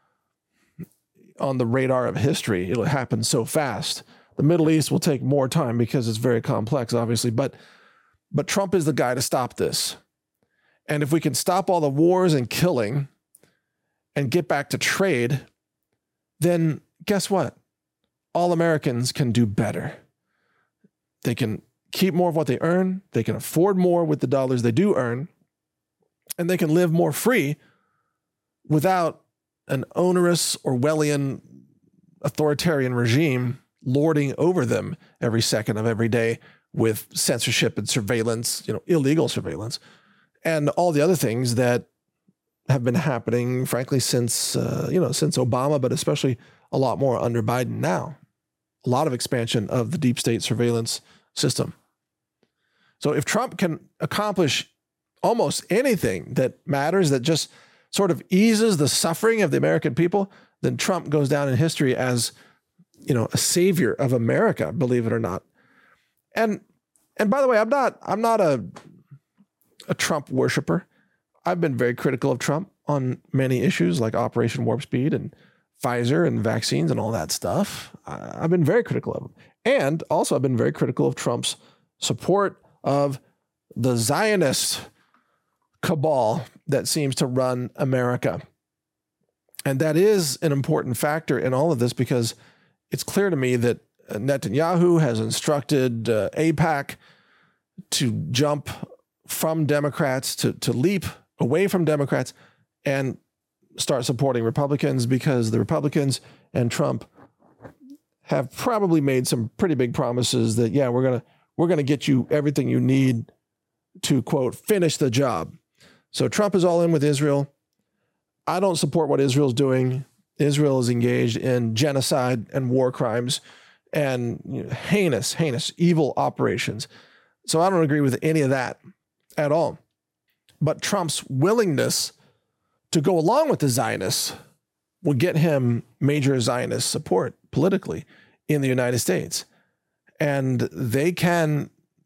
on the radar of history. It'll happen so fast. The Middle East will take more time because it's very complex, obviously. But Trump is the guy to stop this. And if we can stop all the wars and killing and get back to trade, then guess what? All Americans can do better. They can keep more of what they earn. They can afford more with the dollars they do earn. And they can live more free without an onerous Orwellian authoritarian regime lording over them every second of every day with censorship and surveillance, illegal surveillance, and all the other things that have been happening, frankly, since Obama, but especially a lot more under Biden now. A lot of expansion of the deep state surveillance system. So if Trump can accomplish almost anything that matters, that just sort of eases the suffering of the American people, then Trump goes down in history as, a savior of America, believe it or not. And by the way, I'm not a Trump worshiper. I've been very critical of Trump on many issues like Operation Warp Speed and Pfizer and vaccines and all that stuff. I've been very critical of him. And also I've been very critical of Trump's support of the Zionist cabal that seems to run America. And that is an important factor in all of this because it's clear to me that Netanyahu has instructed AIPAC to jump from Democrats, to leap away from Democrats and start supporting Republicans because the Republicans and Trump have probably made some pretty big promises that, yeah, we're going to get you everything you need to, quote, finish the job. So Trump is all in with Israel. I don't support what Israel's doing. Israel is engaged in genocide and war crimes and heinous, evil operations. So I don't agree with any of that at all. But Trump's willingness to go along with the Zionists will get him major Zionist support politically in the United States. And they are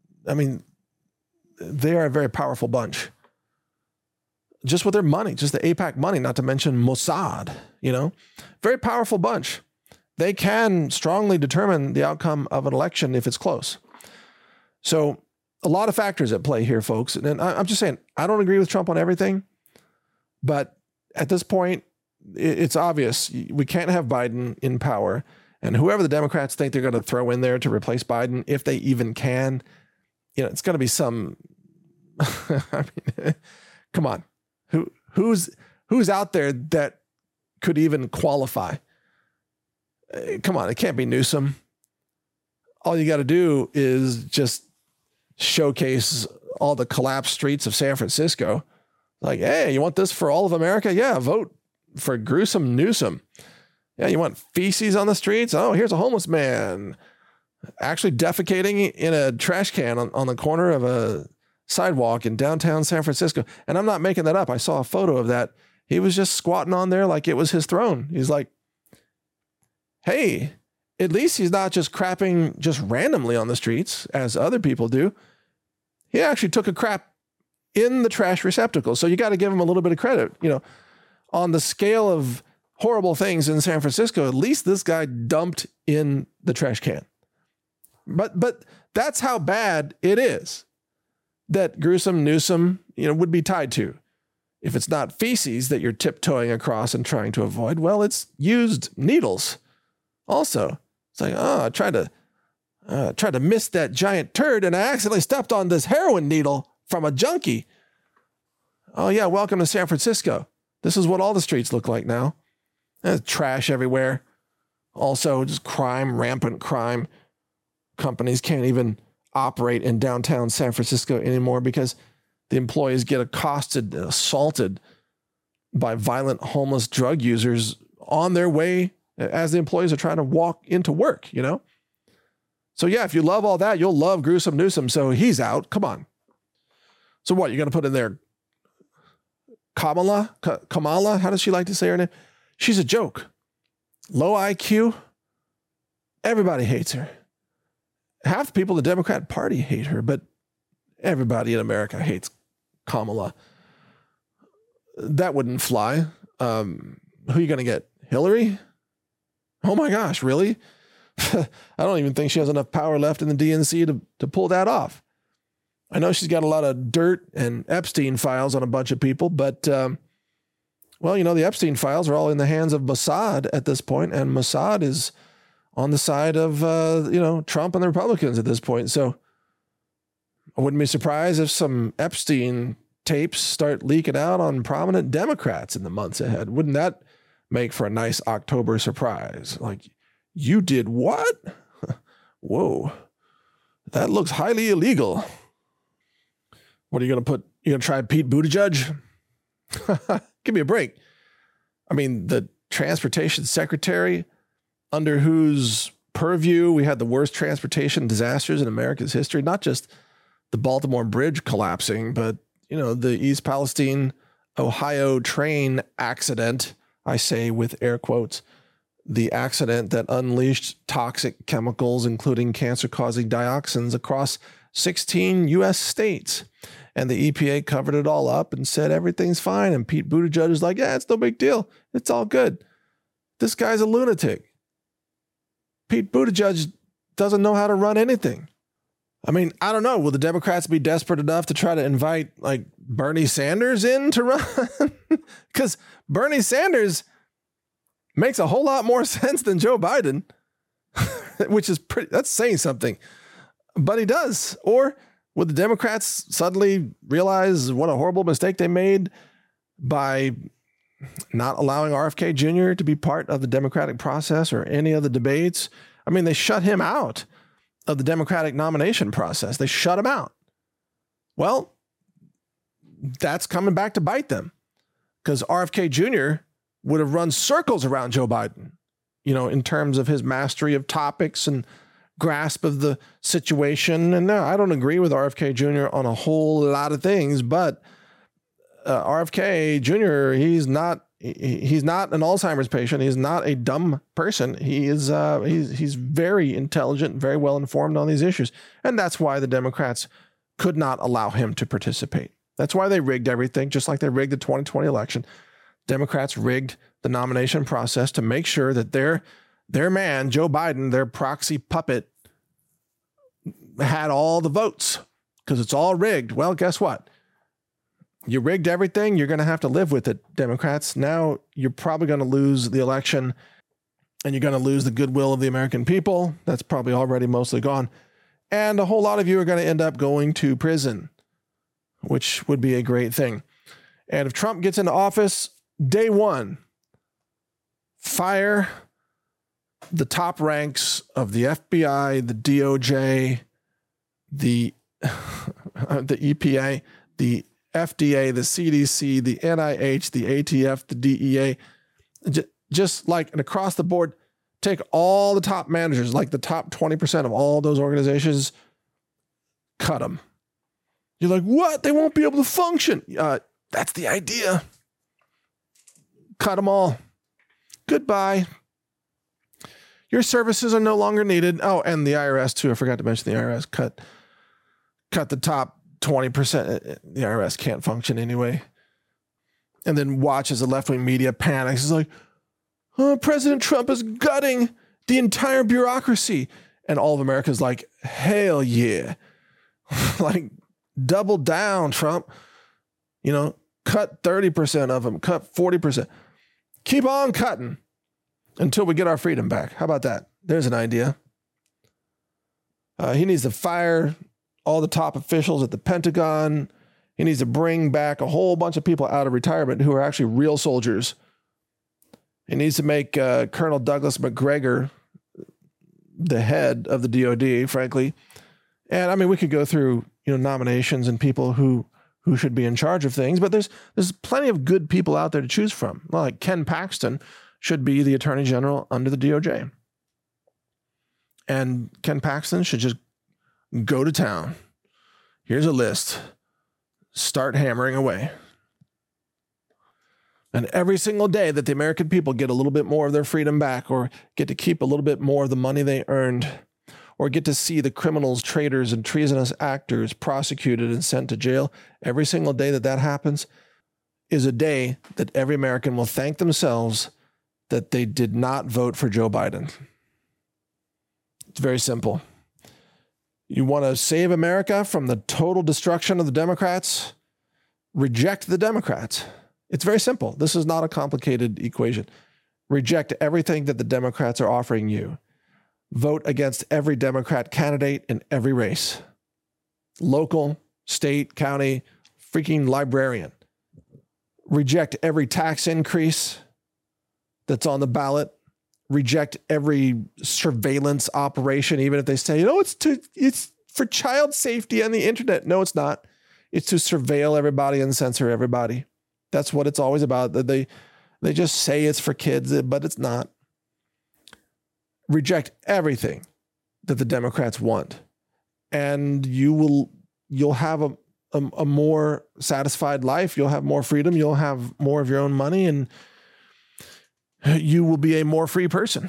a very powerful bunch. Just with their money, just the AIPAC money, not to mention Mossad, very powerful bunch. They can strongly determine the outcome of an election if it's close. So a lot of factors at play here, folks. And I'm just saying, I don't agree with Trump on everything, but at this point, it's obvious we can't have Biden in power. And whoever the Democrats think they're going to throw in there to replace Biden, if they even can, it's going to be some, come on. Who's out there that could even qualify? Come on, it can't be Newsom. All you got to do is just showcase all the collapsed streets of San Francisco. Like, hey, you want this for all of America? Yeah, vote for gruesome Newsom. Yeah, you want feces on the streets? Oh, here's a homeless man actually defecating in a trash can on the corner of a sidewalk in downtown San Francisco. And I'm not making that up. I saw a photo of that He was just squatting on there like it was his throne. He's like, hey, at least he's not just crapping just randomly on the streets as other people do. He actually took a crap in the trash receptacle. So you got to give him a little bit of credit. You know, on the scale of horrible things in San Francisco, at least this guy dumped in the trash can. But that's how bad it is that gruesome Newsom, would be tied to. If it's not feces that you're tiptoeing across and trying to avoid, well, it's used needles. Also, it's like, I tried to miss that giant turd and I accidentally stepped on this heroin needle from a junkie. Oh yeah, welcome to San Francisco. This is what all the streets look like now. There's trash everywhere. Also, just crime, rampant crime. Companies can't even operate in downtown San Francisco anymore because the employees get accosted and assaulted by violent homeless drug users on their way as the employees are trying to walk into work, So yeah, if you love all that, you'll love gruesome Newsom. So he's out. Come on. So what, you're going to put in there Kamala? How does she like to say her name? She's a joke. Low IQ. Everybody hates her. Half the people in the Democrat Party hate her, but everybody in America hates Kamala. That wouldn't fly. Who are you going to get? Hillary? Oh my gosh, really? I don't even think she has enough power left in the DNC to pull that off. I know she's got a lot of dirt and Epstein files on a bunch of people, but, the Epstein files are all in the hands of Mossad at this point, and Mossad is on the side of, Trump and the Republicans at this point. So I wouldn't be surprised if some Epstein tapes start leaking out on prominent Democrats in the months ahead. Wouldn't that make for a nice October surprise? Like, you did what? Whoa, that looks highly illegal. What are you going to put? You're going to try Pete Buttigieg? Give me a break. I mean, the transportation secretary under whose purview we had the worst transportation disasters in America's history, not just the Baltimore Bridge collapsing, but, the East Palestine, Ohio train accident, I say with air quotes, the accident that unleashed toxic chemicals, including cancer-causing dioxins, across 16 U.S. states. And the EPA covered it all up and said everything's fine. And Pete Buttigieg is like, yeah, it's no big deal. It's all good. This guy's a lunatic. Pete Buttigieg doesn't know how to run anything. I mean, I don't know. Will the Democrats be desperate enough to try to invite like Bernie Sanders in to run? Because Bernie Sanders makes a whole lot more sense than Joe Biden, which is that's saying something, but he does. Or would the Democrats suddenly realize what a horrible mistake they made by not allowing RFK Jr. to be part of the Democratic process or any of the debates? I mean, they shut him out of the Democratic nomination process. They shut him out. Well, that's coming back to bite them because RFK Jr. would have run circles around Joe Biden, in terms of his mastery of topics and grasp of the situation. And no, I don't agree with RFK Jr. on a whole lot of things, but RFK Jr., he's not an Alzheimer's patient. He's not a dumb person. He is he's very intelligent, very well informed on these issues. And that's why the Democrats could not allow him to participate. That's why they rigged everything, just like they rigged the 2020 election. Democrats rigged the nomination process to make sure that their man, Joe Biden, their proxy puppet, had all the votes because it's all rigged. Well, guess what? You rigged everything. You're going to have to live with it, Democrats. Now you're probably going to lose the election and you're going to lose the goodwill of the American people. That's probably already mostly gone. And a whole lot of you are going to end up going to prison, which would be a great thing. And if Trump gets into office, day one, fire the top ranks of the FBI, the DOJ, the EPA, the FDA, the CDC, the NIH, the ATF, the DEA, just like and across the board, take all the top managers, like the top 20% of all those organizations, cut them. You're like, what? They won't be able to function. That's the idea. Cut them all. Goodbye. Your services are no longer needed. Oh, and the IRS too. I forgot to mention the IRS. Cut the top 20%. The IRS can't function anyway. And then watch as the left-wing media panics. It's like, oh, President Trump is gutting the entire bureaucracy. And all of America's like, hell yeah. Like, double down, Trump. You know, cut 30% of them, cut 40%. Keep on cutting until we get our freedom back. How about that? There's an idea. He needs to fire all the top officials at the Pentagon. He needs to bring back a whole bunch of people out of retirement who are actually real soldiers. He needs to make Colonel Douglas McGregor the head of the DOD, frankly. And I mean, we could go through, nominations and people who should be in charge of things, but there's plenty of good people out there to choose from. Like Ken Paxton should be the Attorney General under the DOJ. And Ken Paxton should just go to town. Here's a list. Start hammering away. And every single day that the American people get a little bit more of their freedom back, or get to keep a little bit more of the money they earned, or get to see the criminals, traitors, and treasonous actors prosecuted and sent to jail, every single day that happens is a day that every American will thank themselves that they did not vote for Joe Biden. It's very simple. You want to save America from the total destruction of the Democrats? Reject the Democrats. It's very simple. This is not a complicated equation. Reject everything that the Democrats are offering you. Vote against every Democrat candidate in every race. Local, state, county, freaking librarian. Reject every tax increase that's on the ballot. Reject every surveillance operation, even if they say, it's for child safety on the internet. No, it's not. It's to surveil everybody and censor everybody. That's what it's always about. They just say it's for kids, but it's not. Reject everything that the Democrats want, and you'll have a more satisfied life. You'll have more freedom. You'll have more of your own money, and you will be a more free person.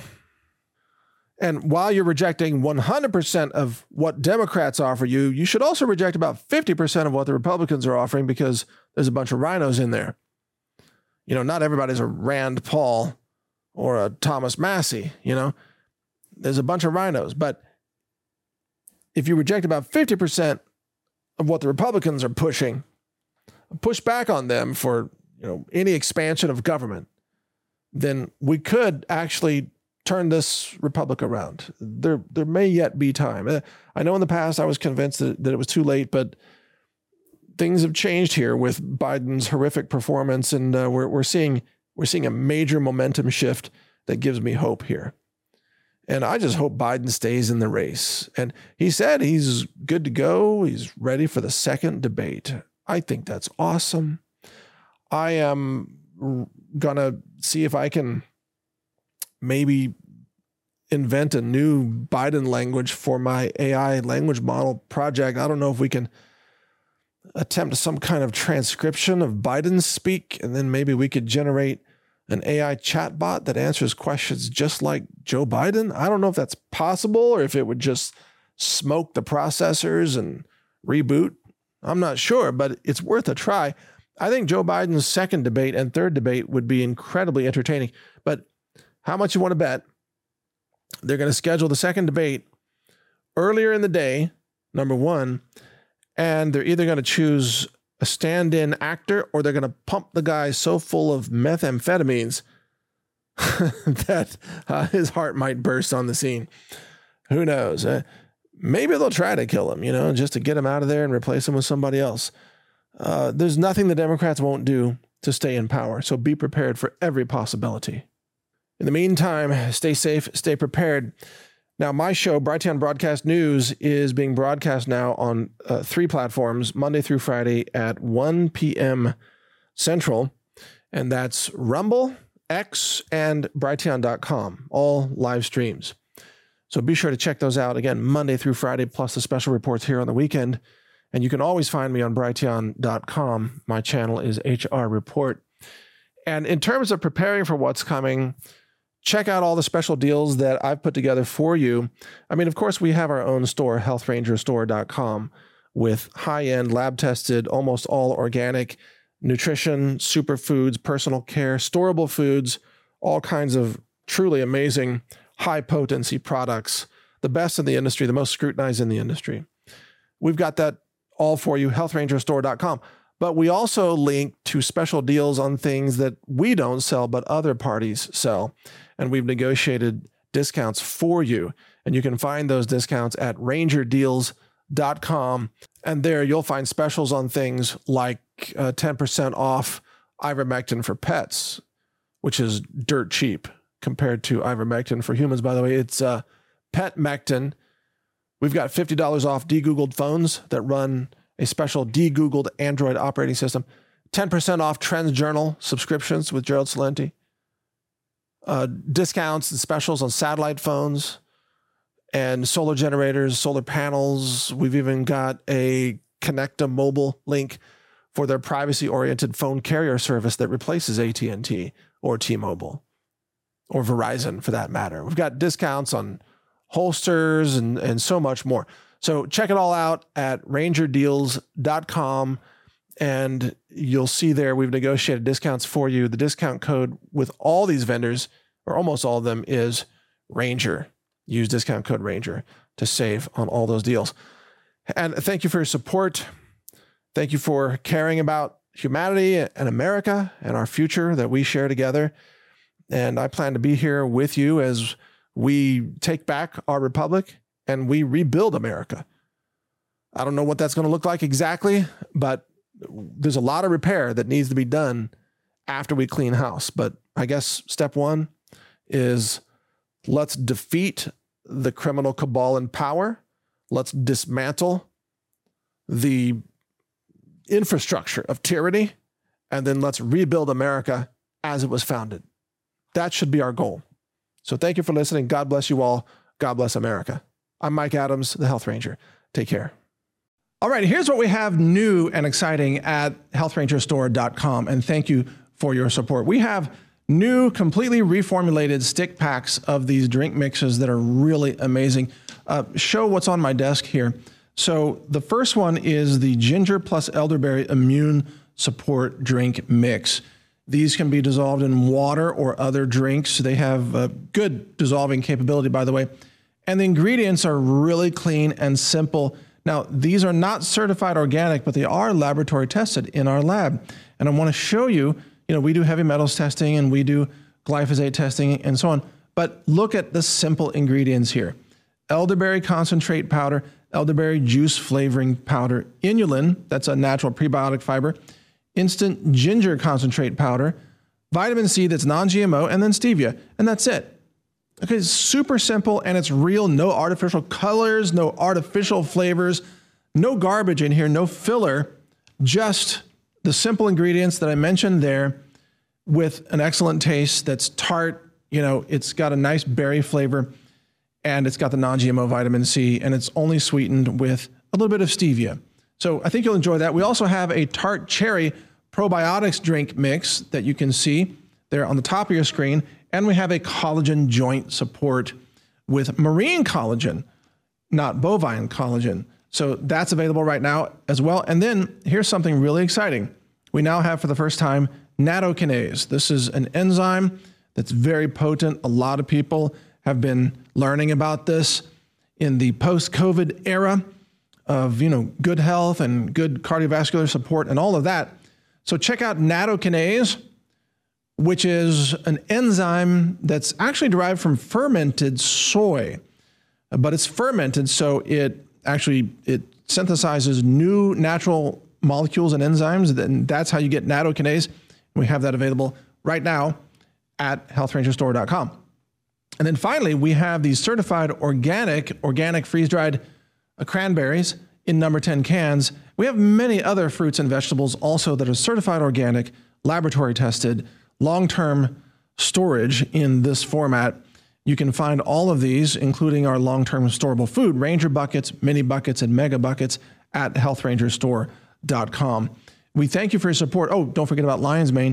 And while you're rejecting 100% of what Democrats offer you, you should also reject about 50% of what the Republicans are offering, because there's a bunch of rhinos in there. Not everybody's a Rand Paul or a Thomas Massey, There's a bunch of rhinos. But if you reject about 50% of what the Republicans are pushing, push back on them for, any expansion of government, then we could actually turn this republic around. There may yet be time. I know in the past I was convinced that it was too late, but things have changed here with Biden's horrific performance, and we're seeing a major momentum shift that gives me hope here. And I just hope Biden stays in the race. And he said he's good to go. He's ready for the second debate. I think that's awesome. I am going to see if I can maybe invent a new Biden language for my AI language model project. I don't know if we can attempt some kind of transcription of Biden's speak, and then maybe we could generate an AI chatbot that answers questions just like Joe Biden. I don't know if that's possible, or if it would just smoke the processors and reboot. I'm not sure, but it's worth a try. I think Joe Biden's second debate and third debate would be incredibly entertaining. But how much you want to bet? They're going to schedule the second debate earlier in the day, number one, and they're either going to choose a stand-in actor, or they're going to pump the guy so full of methamphetamines that his heart might burst on the scene. Who knows? Maybe they'll try to kill him, just to get him out of there and replace him with somebody else. There's nothing the Democrats won't do to stay in power, so be prepared for every possibility. In the meantime, stay safe, stay prepared. Now, my show, Brighteon Broadcast News, is being broadcast now on 3 platforms, Monday through Friday at 1 p.m. Central. And that's Rumble, X, and Brighteon.com, all live streams. So be sure to check those out. Again, Monday through Friday, plus the special reports here on the weekend. And you can always find me on Brighteon.com. My channel is HR Report. And in terms of preparing for what's coming, check out all the special deals that I've put together for you. I mean, of course, we have our own store, healthrangerstore.com, with high-end, lab-tested, almost all organic nutrition, superfoods, personal care, storable foods, all kinds of truly amazing high-potency products, the best in the industry, the most scrutinized in the industry. We've got that all for you, healthrangerstore.com. But we also link to special deals on things that we don't sell, but other parties sell. And we've negotiated discounts for you. And you can find those discounts at rangerdeals.com. And there you'll find specials on things like 10% off ivermectin for pets, which is dirt cheap compared to ivermectin for humans. By the way, it's Petmectin. We've got $50 off de-Googled phones that run a special de-Googled Android operating system, 10% off Trends Journal subscriptions with Gerald Celente, discounts and specials on satellite phones and solar generators, solar panels. We've even got a Connecta mobile link for their privacy-oriented phone carrier service that replaces AT&T or T-Mobile or Verizon for that matter. We've got discounts on holsters and so much more. So check it all out at rangerdeals.com, and you'll see there we've negotiated discounts for you. The discount code with all these vendors, or almost all of them, is RANGER. Use discount code RANGER to save on all those deals. And thank you for your support. Thank you for caring about humanity and America and our future that we share together. And I plan to be here with you as we take back our republic and we rebuild America. I don't know what that's going to look like exactly, but there's a lot of repair that needs to be done after we clean house. But I guess step one is let's defeat the criminal cabal in power. Let's dismantle the infrastructure of tyranny, and then let's rebuild America as it was founded. That should be our goal. So thank you for listening. God bless you all. God bless America. I'm Mike Adams, the Health Ranger. Take care. All right, here's what we have new and exciting at healthrangerstore.com, and thank you for your support. We have new, completely reformulated stick packs of these drink mixes that are really amazing. Show what's on my desk here. So the first one is the Ginger plus Elderberry Immune Support Drink Mix. These can be dissolved in water or other drinks. They have good dissolving capability, by the way. And the ingredients are really clean and simple. Now, these are not certified organic, but they are laboratory tested in our lab. And I want to show you, we do heavy metals testing and we do glyphosate testing and so on. But look at the simple ingredients here. Elderberry concentrate powder, elderberry juice flavoring powder, inulin, that's a natural prebiotic fiber, instant ginger concentrate powder, vitamin C that's non-GMO, and then stevia. And that's it. Okay, it's super simple and it's real, no artificial colors, no artificial flavors, no garbage in here, no filler, just the simple ingredients that I mentioned there with an excellent taste that's tart, it's got a nice berry flavor and it's got the non-GMO vitamin C and it's only sweetened with a little bit of stevia. So I think you'll enjoy that. We also have a tart cherry probiotics drink mix that you can see there on the top of your screen. And we have a collagen joint support with marine collagen, not bovine collagen. So that's available right now as well. And then here's something really exciting. We now have for the first time nattokinase. This is an enzyme that's very potent. A lot of people have been learning about this in the post-COVID era of, good health and good cardiovascular support and all of that. So check out nattokinase, which is an enzyme that's actually derived from fermented soy, but it's fermented, so it synthesizes new natural molecules and enzymes, and that's how you get nattokinase. We have that available right now at healthrangerstore.com. And then finally, we have these certified organic freeze-dried cranberries in number 10 cans. We have many other fruits and vegetables also that are certified organic, laboratory tested, long-term storage in this format. You can find all of these, including our long-term storable food, Ranger buckets, mini buckets, and mega buckets at healthrangerstore.com. We thank you for your support. Oh, don't forget about Lion's Mane.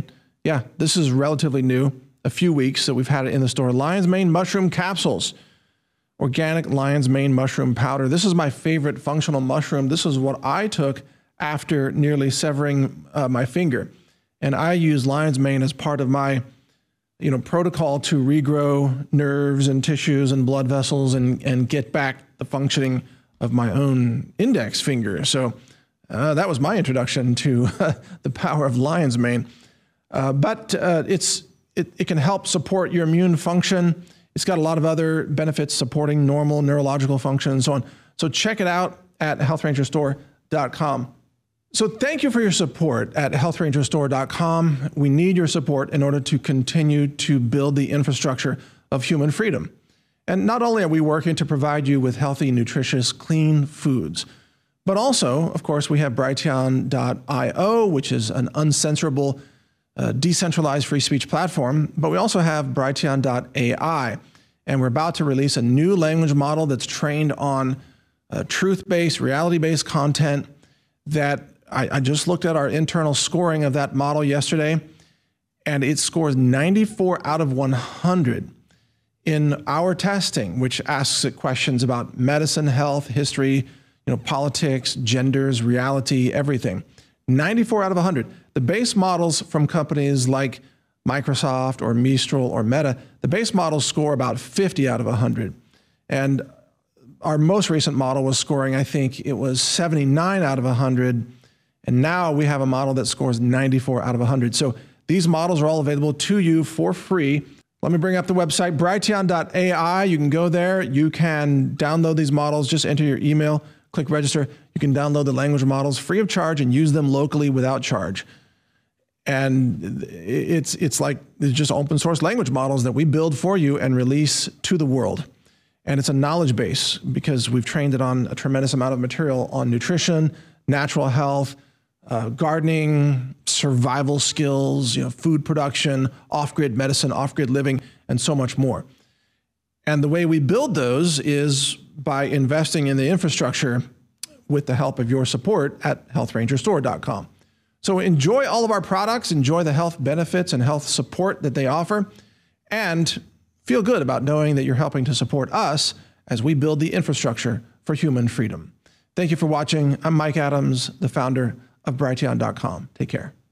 Yeah, this is relatively new, a few weeks that we've had it in the store. Lion's Mane mushroom capsules, organic lion's mane mushroom powder. This is my favorite functional mushroom. This is what I took after nearly severing my finger. And I use lion's mane as part of my protocol to regrow nerves and tissues and blood vessels and get back the functioning of my own index finger. So that was my introduction to the power of lion's mane. But it can help support your immune function. It's got a lot of other benefits supporting normal neurological function and so on. So check it out at healthrangerstore.com. So thank you for your support at healthrangerstore.com. We need your support in order to continue to build the infrastructure of human freedom. And not only are we working to provide you with healthy, nutritious, clean foods, but also, of course, we have Brighteon.io, which is an uncensorable, decentralized free speech platform. But we also have Brighteon.ai, and we're about to release a new language model that's trained on truth-based, reality-based content that I just looked at our internal scoring of that model yesterday, and it scores 94 out of 100 in our testing, which asks it questions about medicine, health, history, politics, genders, reality, everything. 94 out of 100. The base models from companies like Microsoft or Mistral or Meta, the base models score about 50 out of 100. And our most recent model was scoring, I think it was 79 out of 100. And now we have a model that scores 94 out of 100. So these models are all available to you for free. Let me bring up the website, Brighteon.ai. You can go there. You can download these models. Just enter your email, click register. You can download the language models free of charge and use them locally without charge. And it's just open source language models that we build for you and release to the world. And it's a knowledge base because we've trained it on a tremendous amount of material on nutrition, natural health, gardening, survival skills, food production, off-grid medicine, off-grid living, and so much more. And the way we build those is by investing in the infrastructure with the help of your support at healthrangerstore.com. So enjoy all of our products, enjoy the health benefits and health support that they offer, and feel good about knowing that you're helping to support us as we build the infrastructure for human freedom. Thank you for watching. I'm Mike Adams, the founder of Brighteon.com. Take care.